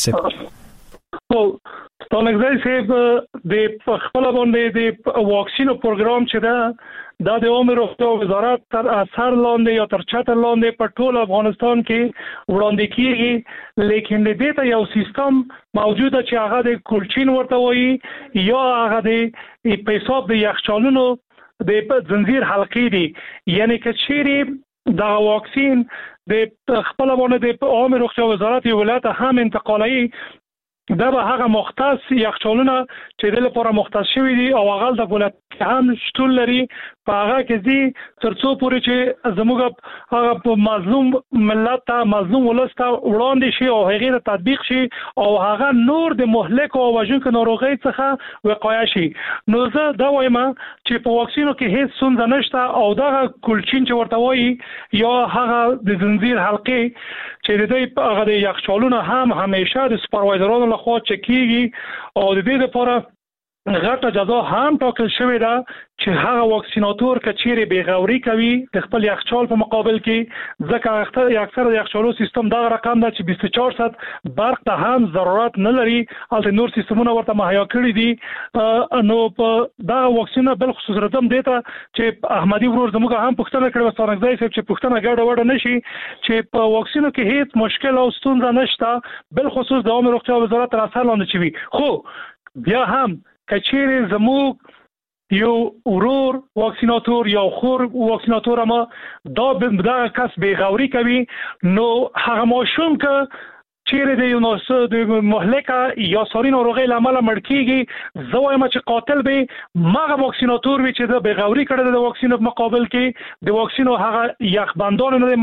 صاحب او ستونګځي صاحب د خپل باندې د واکسینو پروګرام چې دا دا د عمر روغتیا وزارت تر اثر لاندې یا تر چتر لاندې په ټول افغانستان کې وړاندې کیږي لیکن د دې ته یو سیستم موجوده چې هغه د کولچین ورته وایي یا هغه د په حساب د یخچالونو د زنجیر حلقې دي یعنی که چیرې دا واکسین د خپل باندې د عمر روغتیا وزارت یو ولایت هم انتقالي دا به هغه مختص یخچالونه چې د لپاره مختص شوی دي او هغه د ولایت هم شتون لري په هغه کې دي ترڅو پورې چې زموږ هغه مظلوم ملت ته مظلوم ولسته وړاندې شي او هغه د تطبیق شي او هغه نور د مهلک او وژونکو ناروغي څخه وقایه شي نو زه دا وایم چې په واکسینو کې هیڅ ستونزه نشته او دا کولچین چې ورته وایي یا هغه د زنجیر حلقې چې د دې هغه د یخچالونه هم همیشه د سپروایزرانو لخوا چکیږي او د دې لپاره غټه جزا هم ټاکل شوې ده چې هغه واکسیناتور کچېره بیغوري کوي د خپل یخچال په مقابل کې ځکه اکثر د یخچالو سیستم دا رقم ده چې بیست و چهار ساعت برق ته هم ضرورت نه لري البته نور سیستمونه ورته مهیا کړی دي نو په دا واکسینه بل خصوص راځم دیته چې احمدي ورور زموږ هم پښتنه کړو ستانګځای صاحب چې پښتنه ګډه وډه نشي چې په واکسینو کې هیڅ مشکل او ستونزه نشته بل خصوص د عمر روغتیا وزارت تر اثر لاندې چوي خو بیا هم کچېره زموږ یو ورور واکسیناتور یا خور واکسیناتور ما دا دا کس بیغوري کوي نو هغه ماشوم که چیرې د یو نو د مهلکه یا ساري ناروغي لامل مړ کیږي زه وایم چې قاتل به ماغه واکسیناتور وي چې د بیغوري کړه د واکسینو په مقابل کې د واکسینو هغه یخبندان نه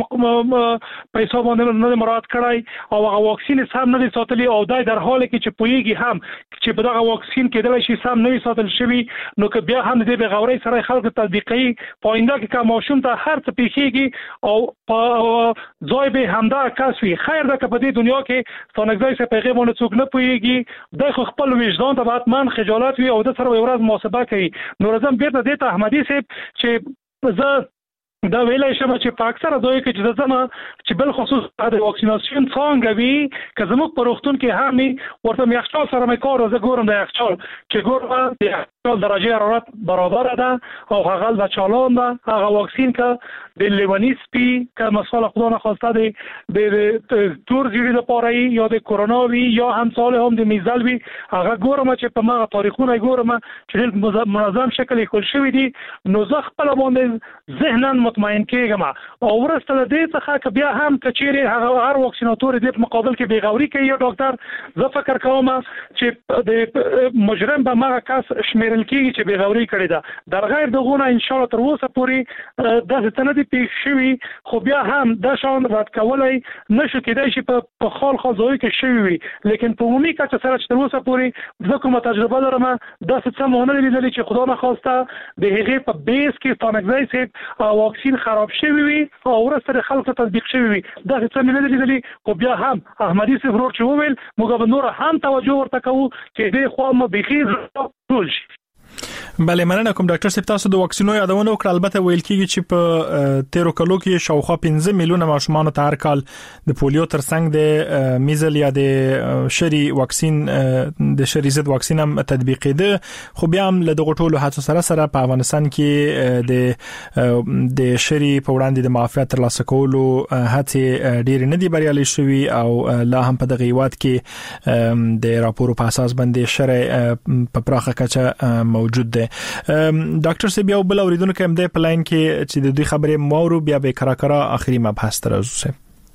په حساب باندې نه مراعات کړای او هغه واکسین سم نه ساتلی او دای در حال کې چې پویږي هم چې په دغه واکسین کې دلای شي سم نه ساتل شوی نو که بیا هم د بیغوري سره خلک تطبیقي پاینده کې کوم ماشوم ته هر څه پیخیږي او په ځای به همدا کس وي خیر ده که په دې دنیا ستانګځای څخه پیغام ونه څوک نه پويږي د خپل وجدان ته باتمن خجالت وي او د سره یو ورځ محاسبه کوي نو راځم بیرته د ته احمدي صاحب چې زه دا ویلای شم چې په اکثره ځای کې چې زما چې بل خصوص د واکسیناسیون څنګه وي که زموږ په روغتون کې هم ورته یخچال سره مې کار زه ګورم د یخچال چې ګورم د یخچال درجه حرارت برابر ده او هغه د چالان ده هغه واکسین که د لیونی سپي که مسئله خدا نخواسته د تور زیری د پاره یا د کرونا وی یا هم سال هم د میزل وی هغه ګورم چې په ما تاریخونه ګورم چې منظم شکل کول شوی دي نو زه خپل باندې ذهناً مطمئن کېږم او ورسته د دې څخه که بیا هم کچېره هغه هر واکسیناتور د مقابل کې بیغوري کوي یا ډاکټر زه فکر کوم چې د مجرم به ما کس شمیر ویرل کیږي چې بغاوري کړی دا در غیر دغه ان شاء الله تر اوسه پورې د ستنې پیښ شوی خو بیا هم د شان رات کولای نشو کېدای شي په خال خال ځای کې شوی وي لیکن په عمومي کچه سره چې تر اوسه پورې د کومه تجربه لرم دا څه مونږ نه لیدل چې خدا نخواسته د هغې په بیس کې ستانګزای سي واکسین خراب شوی وي او ورسره خلکو تطبیق شوی وي دا څه نه لیدل خو بیا هم احمدي صفرور چې وویل موږ به نور هم توجه ورته کوو چې د خو مو بخیر ټول شي. بله مننه کوم ډاکټر صاحب تاسو د واکسینو یادونه وکړه البته ویل کیږي چې په تیرو کلو کې شاوخوا پنځه میلیونه ماشومان ته هر کال د پولیو ترڅنګ د میزل یا د شری واکسین د شری ضد واکسین هم تطبیقېده خو بیا هم له دغه ټولو هڅو سره سره په افغانستان کې د د شری په وړاندې د معافیت ترلاسه کولو هڅې ډېر نه دي بریالي شوي او لا هم په دغه هیواد کې د راپورو په اساس باندې شرع په پراخه کچه موجود دی. ډاکټر صاحب یو بل اوریدونکو هم د پلاین کې چې د دوی خبرې مورو بیا به کرا کرا اخري مبحث تر اوسه.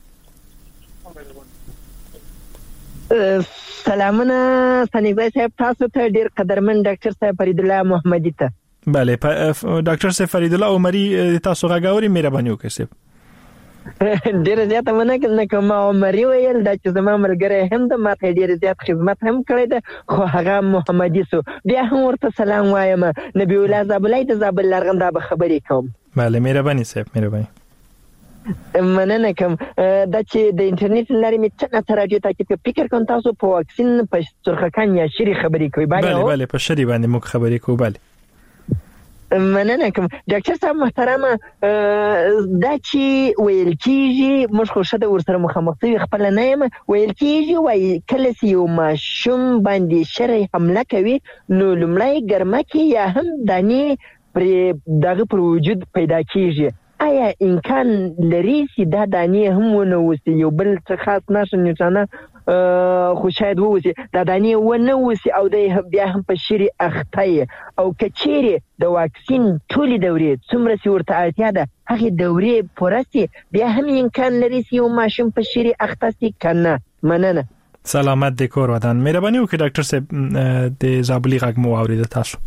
سلامونه سنیبای صاحب تاسو ته ډیر قدرمن ډاکټر صاحب فرید الله محمدي ته. بله ډاکټر صاحب فرید الله عمري تاسو غاوري مهرباني وکړئ. ډیر زیات مننه کوم عمري ویل دا چې زما ملګری هم د ماته ډیر زیات خدمت هم کړی ده خو هغه محمدي سو بیا هم ورته سلام وایم نبی الله زابلای د زابل لرغنده به خبرې کوم. بله مهرباني صاحب مهرباني مننه کوم دا چې د انټرنیټ لارې می څنګه راډیو ته کې فکر کوم تاسو په واکسین په سرخکان یا شری خبرې کوي. بله بله په شری باندې موږ خبرې کوو. بله مننه کوم ډاکټر صاحب محترمه دا چې ویل کیږي موږ خو شته ورسره مخامخ شوي خپل نه یم ویل کیږي وای کله چې یو ماشوم باندې شرعي حمله کوي نو لومړی ګرمه کې یا هم دانې پر دغه پر وجود پیدا کیږي آیا امکان لري چې دا دانې هم ونه وسی یو بل څه خاص نشه نیټانه خو شاید ووسی دا دانې ونه وسی او د بیا هم په شری اخته او کچيري د واکسین ټولې دورې څومره چې ورته اړتیا ده هغه دورې پورسي بیا هم امکان لري چې یو ماشوم په شری اخته سي کنه. مننه. سلامت د کور ودان. مهرباني وکړئ ډاکټر صاحب د زابلی غږ مو اورید تاسو.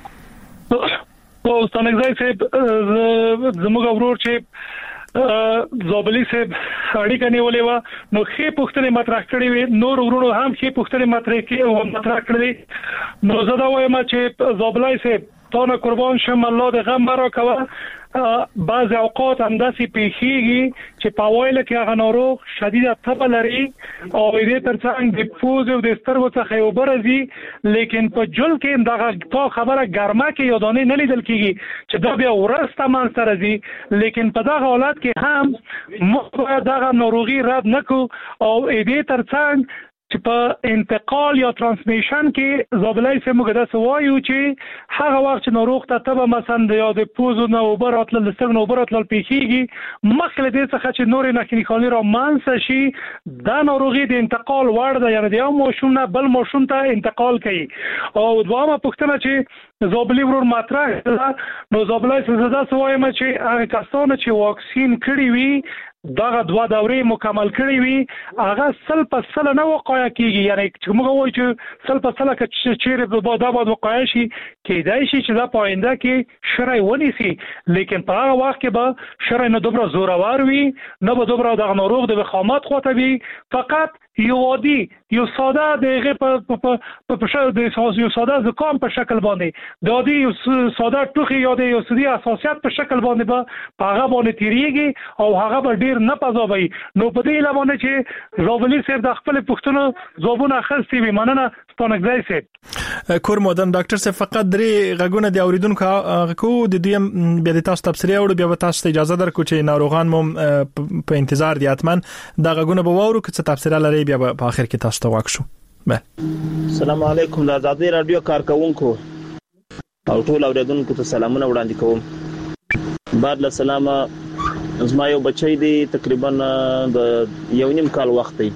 او ستانګزای صاحب زموږ ورور چې زابلی صاحب اړیکه نیولې و نو خې پوښتنې مطرح کړې وي نور ورونو هم خې پوښتنې مطرح کړې مطرح کړې نو زه دا وایم چې زابلی صاحب تاسو قربان شم الله د غم را کوه بعض اوقات هم داسې پیښیږي چې په وایله کې هغه ناروغ شدید تبه لري او دې ترڅنګ د پوز او د سترګو څخه یو برزي لیکن په جل کې دغه تا خبره ګرمه کې یادونه نه لیدل کیږي چې دا بیا ورسته مان سره زی لیکن په دغه حالت کې هم موږ دغه ناروغي رد نکو او دې ترڅنګ چې په انتقال یا ترانسمیشن کې زابلای سه موږ د سوایو چې هغه وخت چې ناروغ ته تبه مثلا د یاد پوزو نه وبراتل د سترګو نه وبراتل پیخیږي مخکله دې څخه چې نور نه کلینیکالي را مانس شي دا ناروغي د انتقال وړ ده یعنی د یو ماشوم نه بل ماشوم ته انتقال کوي او دوامه پوښتنه چې زابلی ورور مطرح نو زابلای سه زدا سوایم چې هغه کسان چې واکسین کړی وي دغه دوا دورې مکمل کړی وي هغه سل په سل نه وقایع کیږي یعنی چې موږ وایو چې سل په سل کې چیرې په دا باندې وقایع شي کېدای شي چې دا پاینده کې شرع ونیسي لیکن په هغه وخت کې به شرع نه دومره زورور وي نه به دومره د ناروغ د وخامت خواته وي فقط یو عادي یو ساده دغه په په په شاو د یو ساده زکام په شکل باندې د عادي یو ساده ټوخي یا د یو سدي اساسيات په شکل باندې به هغه باندې تیریږي او هغه به ډیر نه پزوي نو په دې لمونه چې زوبلی سر د خپل پښتنو زوبونه خستي وي مننه ستونګځای سي کور مودن ډاکټر صاحب فقط درې غږونه د اوریدونکو کو د دویم بیا د تاسو تفسیر او بیا تاسو اجازه درکو چې ناروغان مو په انتظار دي اتمن د غږونه به وورو چې تفسیر لري بیا په اخر کې تاسو ته واکشو. السلام علیکم د آزادۍ رادیو کارکونکو او ټول اوریدونکو ته سلامونه وړاندې کوم. بعد له سلامه زما یو بچی دی تقریبا د یو نیم کال وخت دی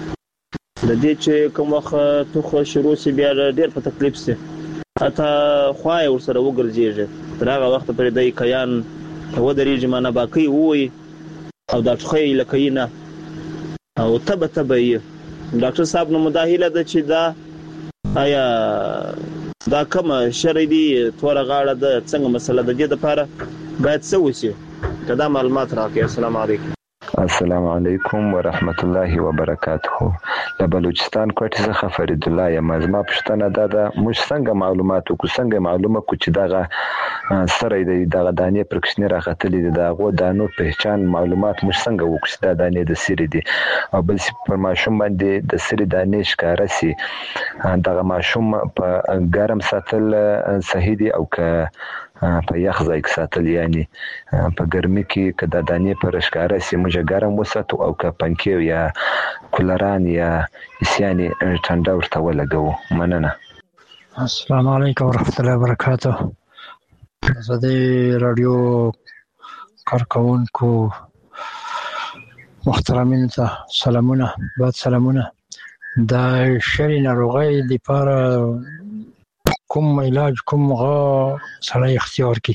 د دې چې کوم وخت توخه شروع سی بیا ډیر په تکلیف سي اته خوای ورسره وګرځيږي تر هغه وخت پرې د کیان و درېږي مانه باقي وي او د ټخې لکینه او تبه تبه ډاکټر صاحب نو مداهله د چې دا آیا دا کوم شرعي دي تور غاړه د څنګه مسله د دې لپاره باید څه وشي کدا معلومات راکړئ. السلام علیکم. السلام علیکم ورحمت الله وبرکاته. د بلوچستان کوټه څخه فرید الله یم. زما پښتنه دا ده موږ څنګه معلومات کو څنګه معلومه کو چې دغه سره دی دغه دانې پر کښنی راغتلې دي دغه دانو پہچان معلومات موږ څنګه وکړو دا دانې د سری دي او بل پر ماشوم باندې د سری دانې ښکارا سي دغه ماشوم په ګرم ساتل صحیح دي او که په یخ ځای کې ساتل یعنی په ګرمي کې کدا دانې پر ښکارا سي موږ ګرم وساتو او که پنکې یا کولران یا اسیاني ټنډه ورته ولګو. مننه. السلام علیکم ورحمت الله وبرکاته. زده رادیو کارکونکو محترمین ته سلامونه بعد سلامونه. د شری ناروغي لپاره کوم علاج کوم غا سړی اختیار کی؟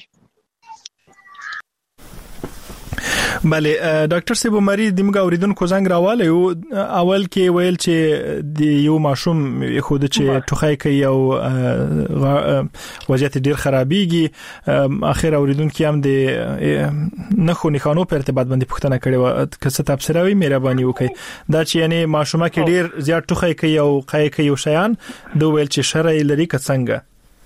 بله ډاکټر صاحب مری د موږ اوریدونکو زنګ راواله یو اول کې ویل چې د یو ماشوم خود چې ټوخی کوي او وضعیت ډیر خرابېږي. اخر اوریدونکو هم د نخو نخانو په ارتباط باندې پوښتنه کړې و که څه تفسیر وي مهرباني وکړئ دا چې یعنی ماشومه کې ډیر زیات ټوخی کوي او قای کوي او شیان دوه ویل چې شرعي لري که څنګه؟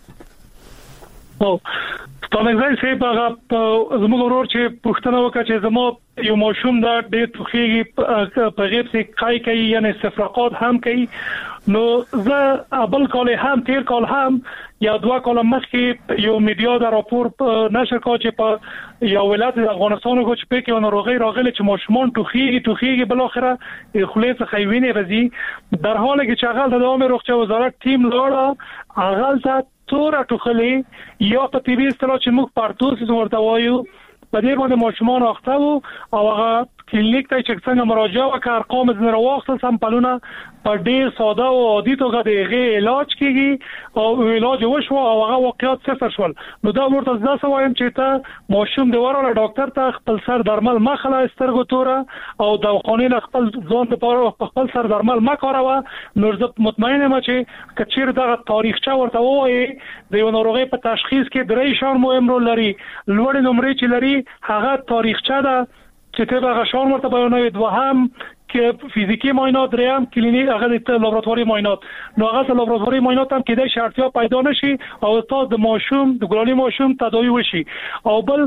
او ستانګځای سه په زموږ ورور چې پښتنه وکړه چې زمو یو ماشوم دا ډېر توخیږي په غیب سي کای کوي یعنی استفراقات هم کوي نو زه ابل کال هم تیر کال هم یا دوا کال مخکې یو میډیا دا راپور نشر کړ چې په یو ولایت افغانستان کې چې په کې ونروغي راغلي چې ماشومان توخیږي توخیږي بل اخره خلیص خیوینه رځي در حالی کې چې هغه د عامه روغتیا وزارت ټیم لاړه هغه تور ټوخلي یا په ټي وي ستلو چې موږ پارتوس ورته وایو په دې باندې ماشومان اخته وو او هغه کلینیک ته چې څنګه مراجعه وکړ ارقام زنه راوخته سمپلونه په ډیر ساده او عادي توګه دغه علاج کیږي او علاج وشو او هغه واقعیت صفر شول. نو دا ورته ځکه وایم چې ته ماشوم دی ورته ډاکټر ته خپل سر درمل مخله سترګو توره او د خونې خپل ځون لپاره خپل سر درمل ما کاروه. نو زه مطمئن یم چې کچیر دغه تاریخچه ورته وایي د یو ناروغي په تشخیص کې درې شان مهم رول لري. لوړ نمرې چې لري هغه تاریخچه ده چې ته هغه شان ورته بیانوي. دوهم کې فزیکی معاینات دریم کلینیک هغه د لابراتواري معاینات نو هغه د لابراتواري معاینات هم کې د شرطیا پیدا نشي او تاسو د ماشوم د ګلاني ماشوم تداوی وشي. او بل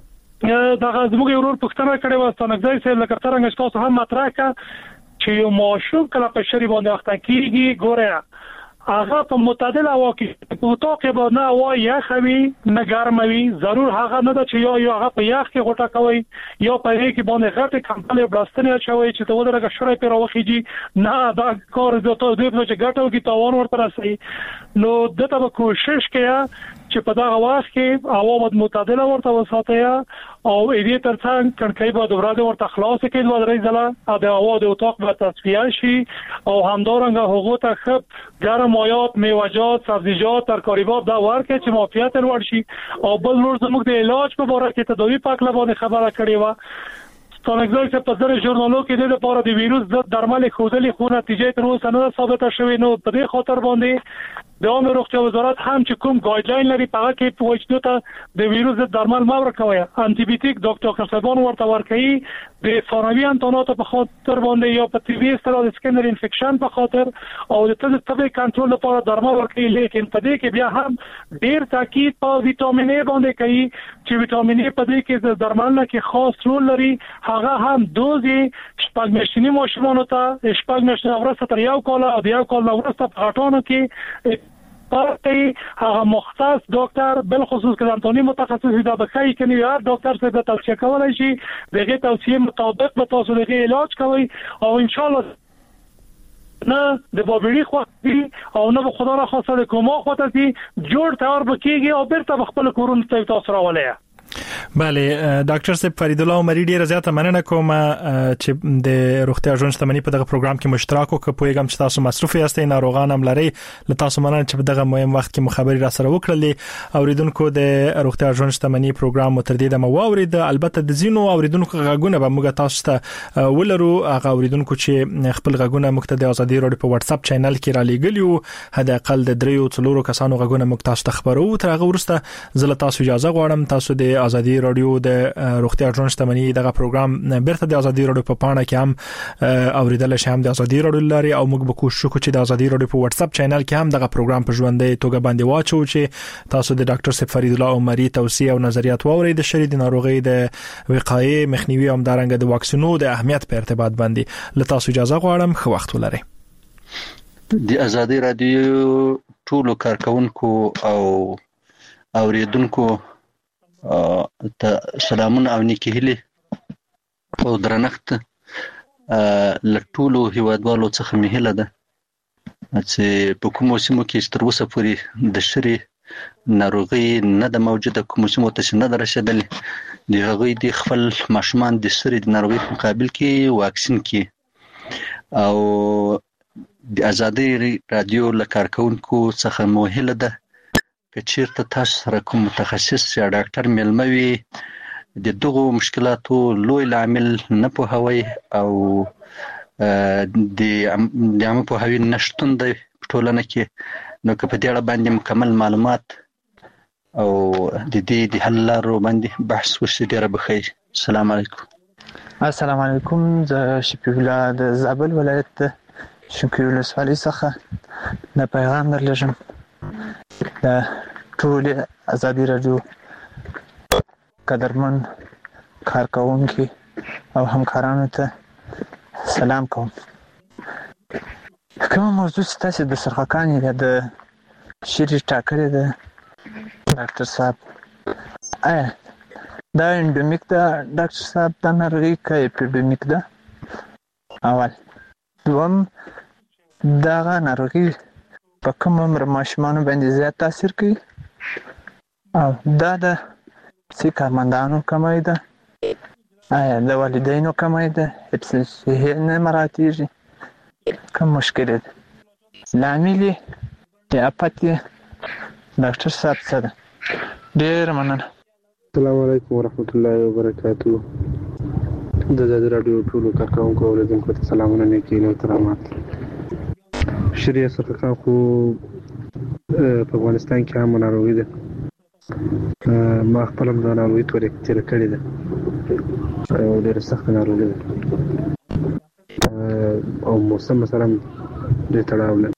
دغه زموږ ورور پښتنه کړي و ستانګځای سره لکه څنګه تاسو هم مطرح کا چې یو ماشوم کله په شری باندې اخته کیږي ګوره هغه په معتدل هوا کې په توګه به نه هوا یخوي نه ګرموي ضرور هغه نه ده چې یو یو هغه په یخ کې غوټه کوي یا په دې کې باندې غټه کمپلې بلاستنه چوي چې ته ودرګه شړې پر واخیږي نه دا کار د ته د دې چې ګټو کې تاوان ورته راسي. نو دته به کوشش کړه چې په دا وخت کې هوا مد معتدله ورته وساتي او دې ترڅنګ کړکۍ به د ورځې ورته خلاص کړي د درې ځله د هوا د اتاق به تصفیه شي او همدارنګه هغه ته خپ ګرم مایات میوه‌جات سبزیجات ترکاریات دا ورکه چې معافیت ورور شي. او بل نور زموږ د علاج په اړه کې تداوی پاک لبانه خبره کړې و ستانګځای چې په ځره ژورنالو کې د لپاره د ویروس ضد درمل خودلې خو نتیجه تر اوسه نه ثابته شوې. نو په دې خاطر باندې د عامه روغتیا وزارت هم چې کوم ګایډلاین لري په هغه کې پوښتنه ته د ویروس ضد درمل ما ورکوي انټي بیوټیک ډاکټر خصبان ورته ورکوي د ثانوي انتونات په خاطر باندې یا په ټي وي ستاسو د سکینر انفیکشن په خاطر او د طبي کنټرول لپاره درمل ورکوي. لیکن په دې کې بیا هم ډیر تاکید په وټامین ای باندې کوي چې وټامین ای په دې کې د درمل نه کې خاص رول لري. هغه هم دوزي شپږ میاشتنی ماشومان ته شپږ میاشتې ورسته تر یو کال او یو کال ورسته په غټانو کې پارتي هغه مختص ډاکټر بل خصوص کې انټونی متخصص دا بخای کني هر ډاکټر څخه د توصیه کولای شي دغه توصیه مطابق به تاسو لغه علاج کوي او ان شاء الله نه د بابړي خو او نه خدا را خواسته کومه خاطر دي جوړ تیار بکیږي او بیرته خپل کورونه ته تاسو راولې. بله ډاکټر صاحب فرید الله عمری ډیره زیاته مننه کوم چې د روغتیا ژوند شتمنۍ په دغه پروګرام کې مشترک وکړ. پوهیږم چې تاسو مصروف یاستئ، ناروغان هم لري. له تاسو مننه چې په دغه مهم وخت کې مخابري را سره وکړلې. اوریدونکو د روغتیا ژوند شتمنۍ پروګرام متر دې د مواورید، البته د زینو اوریدونکو غږونه به موږ تاسو ته ولرو. هغه اوریدونکو چې خپل غږونه موږ ته د ازادي رادیو په واتس اپ چینل کې را لېږلیو، حد اقل د دریو څلورو کسانو غږونه موږ تاسو ته خبرو. تر هغه وروسته زه تاسو اجازه غواړم تاسو د ازادي رادیو د روغتیا ژوند شتمنۍ دغه پروګرام بیرته د ازادي رادیو په پاڼه کې هم اوریدل شي، هم د ازادي رادیو لاري، او موږ به کوشش وکړو چې د ازادي رادیو په واتس اپ چینل کې هم دغه پروګرام په ژوندۍ توګه باندې واچو چې تاسو د ډاکټر صاحب فرید الله عمری توصیه او نظریات واورئ د شری د ناروغي د وقایې مخنیوي او همدارنګه د واکسینو د اهمیت په ارتباط باندې. له تاسو اجازه غواړم خو وخت ولرئ. د ازادي رادیو ټولو کارکونکو او اوریدونکو ته سلامونه او نیکی هیلې او درنښت. لټولو هیوادوالو څخه مې هیله ده چې په کومو سیمو کې تر اوسه پورې د شری ناروغي نه د موجوده، کومو سیمو ته نه رسیدلې، د هغوی د خپل ماشومان د شری د ناروغي په مقابل کې واکسین کړي. او د ازادي رادیو له کارکونکو څخه مو هیله ده که چیرته تاسو سره کوم متخصص یا ډاکټر مېلمه وي، د دغو مشکلاتو لوی لامل نه پوهوي او د عامه پوهاوي نشتون دی په ټولنه کې، نو که په دې اړه باندې مکمل معلومات او د دې د حل لارو باندې بحث وشي ډېره به ښه وي. السلام علیکم. السلام علیکم. زه شفیع الله د زابل ولایت شنکۍ ولسوالۍ څخه د پیغام درلېږم. د ټول ازادي رادیو قدرمن کارکونکي او همکارانو ته سلام کوم. کوم موضوع چې تاسو د سرخکان یا د شری ټاکلې ده ډاکټر صاحب، آیا دا انډمیک ده ډاکټر صاحب دا ناروغي که اپیډمیک ده؟ اول. دوم، دغه ناروغي په کوم عمر ماشومانو باندې زیات تاثیر کوي او دا د سی کارمندانو کمی ده؟ آیا د والدینو کمی ده؟ حفظ صحي نه مراعاتېږي؟ کوم مشکل ده؟ لامل یې یا افت یې ډاکټر صاحب څه ده؟ ډېره مننه. السلام علیکم ورحمت الله وبرکاتو. د ازادي رادیو ټولو کارکونکو او اوریدونکو ته سلامونه، نیکي او احترامات. شری سرخکان خو په افغانستان کې هم ناروغي ده. ما خپل هم د ناروغي تېره کړې ده او ډېره سخته ناروغي ده او موسم سره هم ډېر تړاو لري.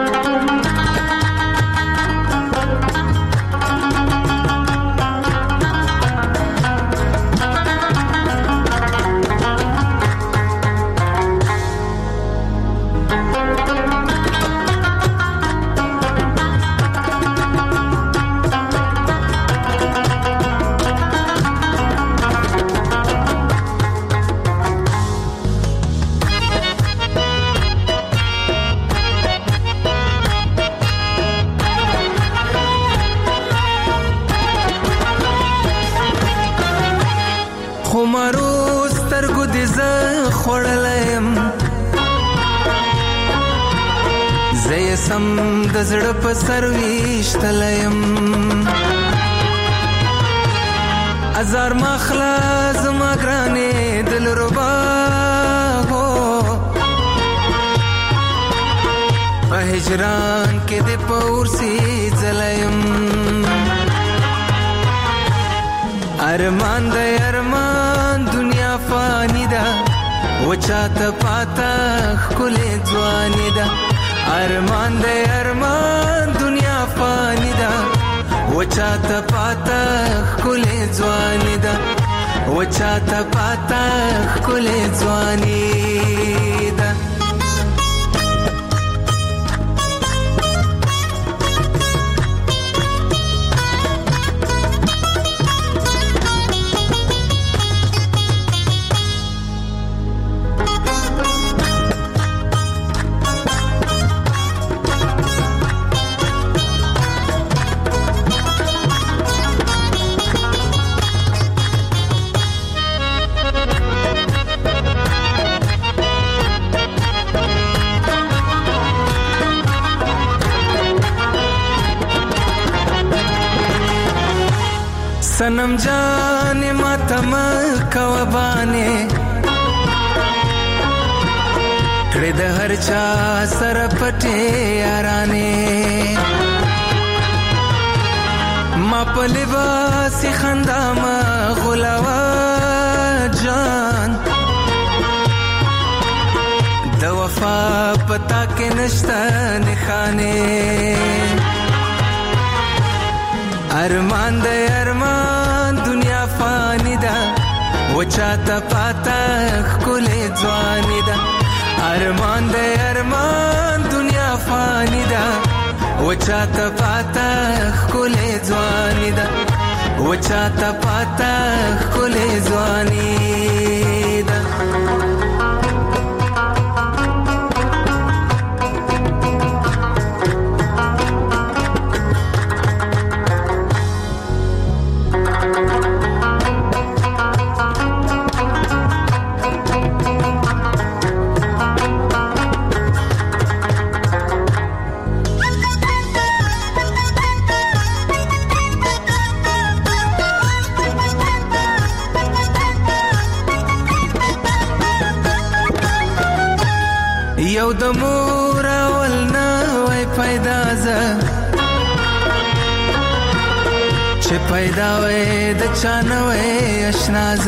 سم د زړه په سر ویشتلیم ازار مخلا زما ګرانې دل ربا هو په هجران کې د پورسي زلیم ارمان د ارمان دنیا فانی ده وچاته پاتا خلې ځواني ده ارمان دے ارمان دنیا فانی دا وچاتا پاتا خلے ځوانی دا وچاتا پاتا خلے ځوانی دا सनम जाने मातम कवबाने کړه د هر چا سره پټه یارانه ما په لباس خندا ما غلاوا جان د وفا پتا کې نشته نخانه ارمان د ارمان دنیا فانی ده وچا ته پاتا خل ځواني ده ارمان د ارمان دنیا فانی ده وچا ته پاتا خل ځواني ده وچا ته پاتا خل ځواني ده یو د مور ولنا وای پیدا ز چې پیدا وې د چانوې آشنا ز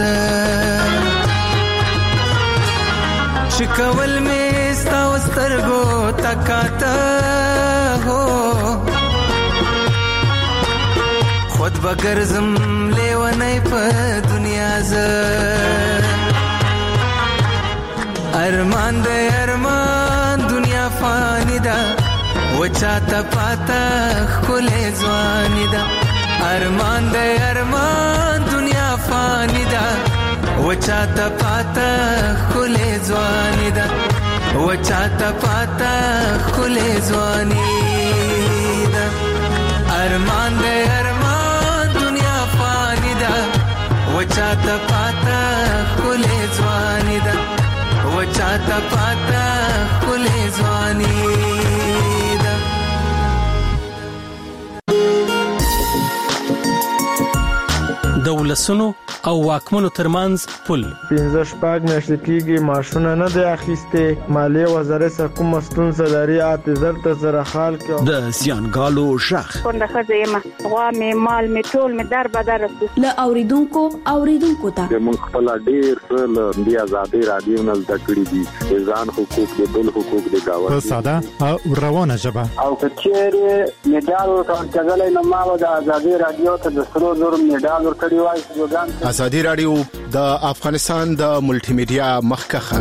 چې کول مې ستا وسترګو تکاته هو خود بغرزم لیونې په دنیا ز ارمان د ارمان دنیا فانی ده وچا ته پاتا خل ځواني ده ارمان د ارمان دنیا فانی ده وچا ته پاتا خل ځواني ده وچا ته پاتا خل ځواني ده ارمان د ارمان دنیا فانی ده وچا ته پاتا خل ځواني ده وچا ته پاتا خل ځواني ده دولسونو او واکمنو ترمنځ پل پنځه شپږ میاشتې کېږي معاشونه نه دی اخیستې مالیې وزارت څخه کومه ستونزه لري اته زر ته زره خال کې د زیانګالو ژغ کونډه ښځه یم غوا مې مال مې ټول مې در بدر له اوریدونکو اوریدونکو ته موږ خپل ډېر څه له دې آزادۍ رادیو نه زده کړي دي ځان حقوق دي بل حقوق دي گاوه په ساده او روانه ژبه او کچېره میډال ورکړل نو ما د آزادۍ رادیو ته د سرو زر میډال ورکړی وای ازادي رادیو د افغانستان د ملټي میډیا مخکخه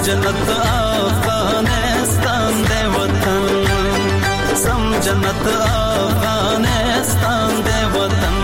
جنت افغانستان دی وطن سم جنت افغانستان دی وطن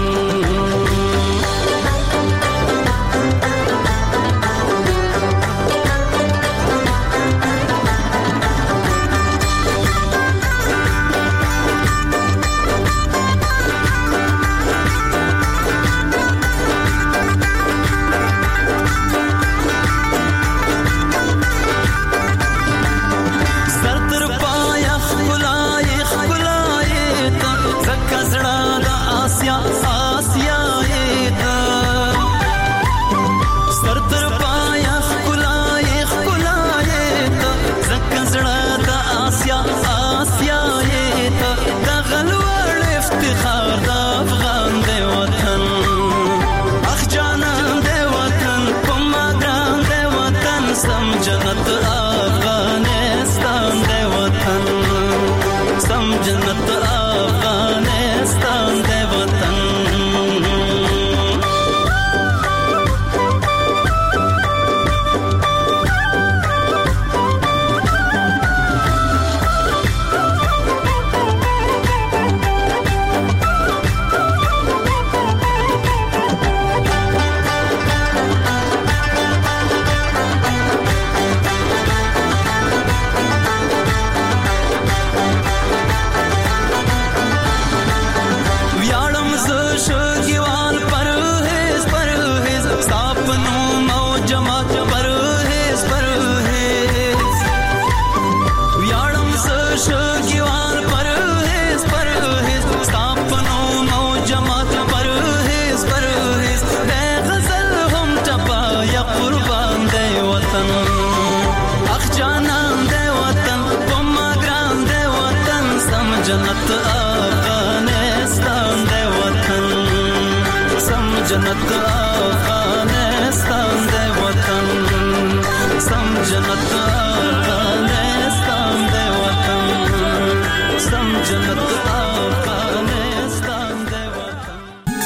جنت افغانستان دی وطن سم جنت افغانستان دی وطن سم جنت افغانستان دی وطن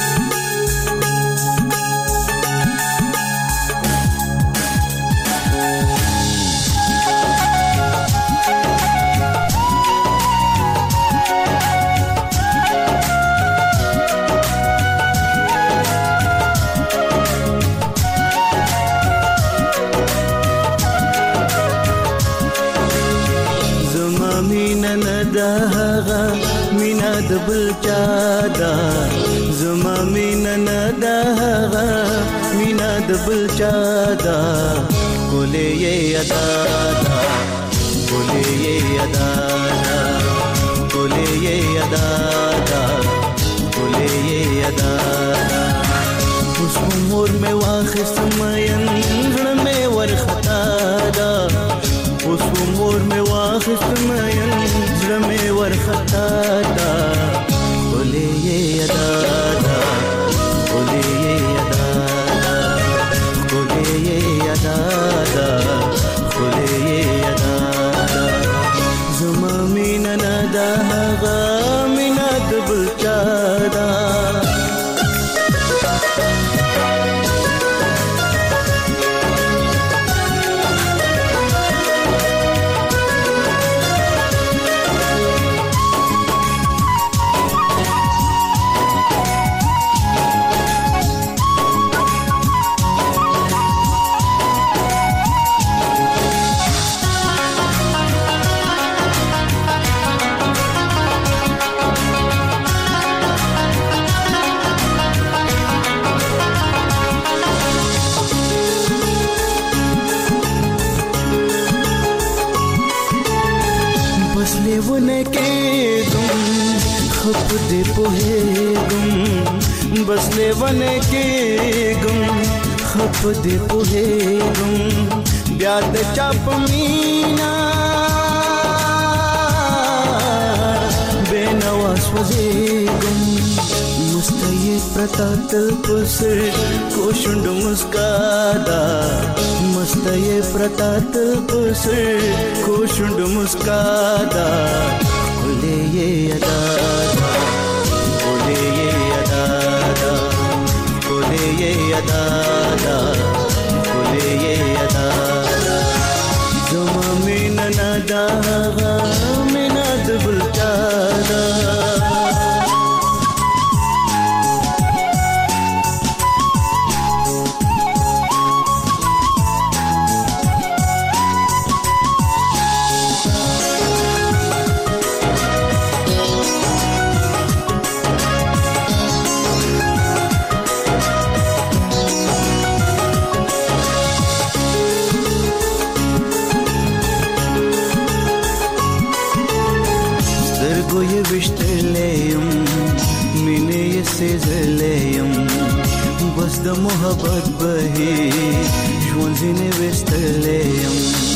مینا د بل چا دا زما مینا نه دا مینا د بل چا دا ګلې یې ادا دا ګلې یې ادا دا ګلې یې ادا دا ګلې یې ادا اوس عمر مې واخست مېن زړه مې ورختا دا اوس عمر مې واخست مېن زړه مې ورختا دا ګلې یې ادا دا ګلې یې ادا دا ګلې یې ادا دا ګلې یې ادا دا زما مینا نه دا هغه مینا د بل چا دا लेवने के गुम खप दे पोहे गुम बस लेवने के गुम खप दे पोहे गुम ब्याद चाप मीना बेनवास वजे गुम मुस्तये प्रतात पुसर कोशुंड मुस्कादा मुस्तये प्रतात पुसर कोशुंड मुस्कादा बोले ये अदा बोले ये अदा बोले ये अदा बोले ये अदा وشتلیم مینه یې سېزلیم بس د محبت بهي ژوند ځینې وستلیم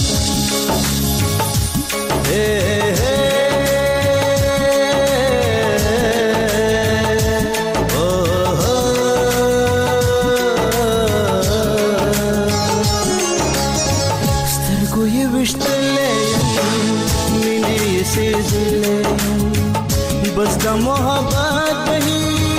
سترګو یې وشتلیم مینه یې سېزلیم بس د محبت بهي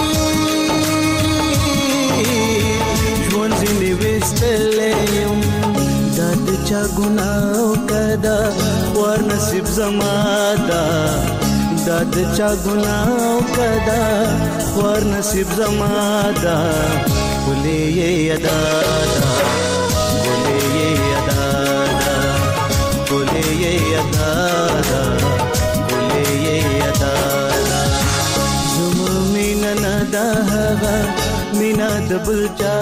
ژوند ځینې وستلیم دا د چا ګناه کدا ور نصیب زما دا دا د چا ګناه کدا ور نصیب زما دا ولې یې ادا دا ولې یې ادا دا ولې یې ادا دا ولې یې ادا دا زما مینا نه دا هغه مینا د بل چا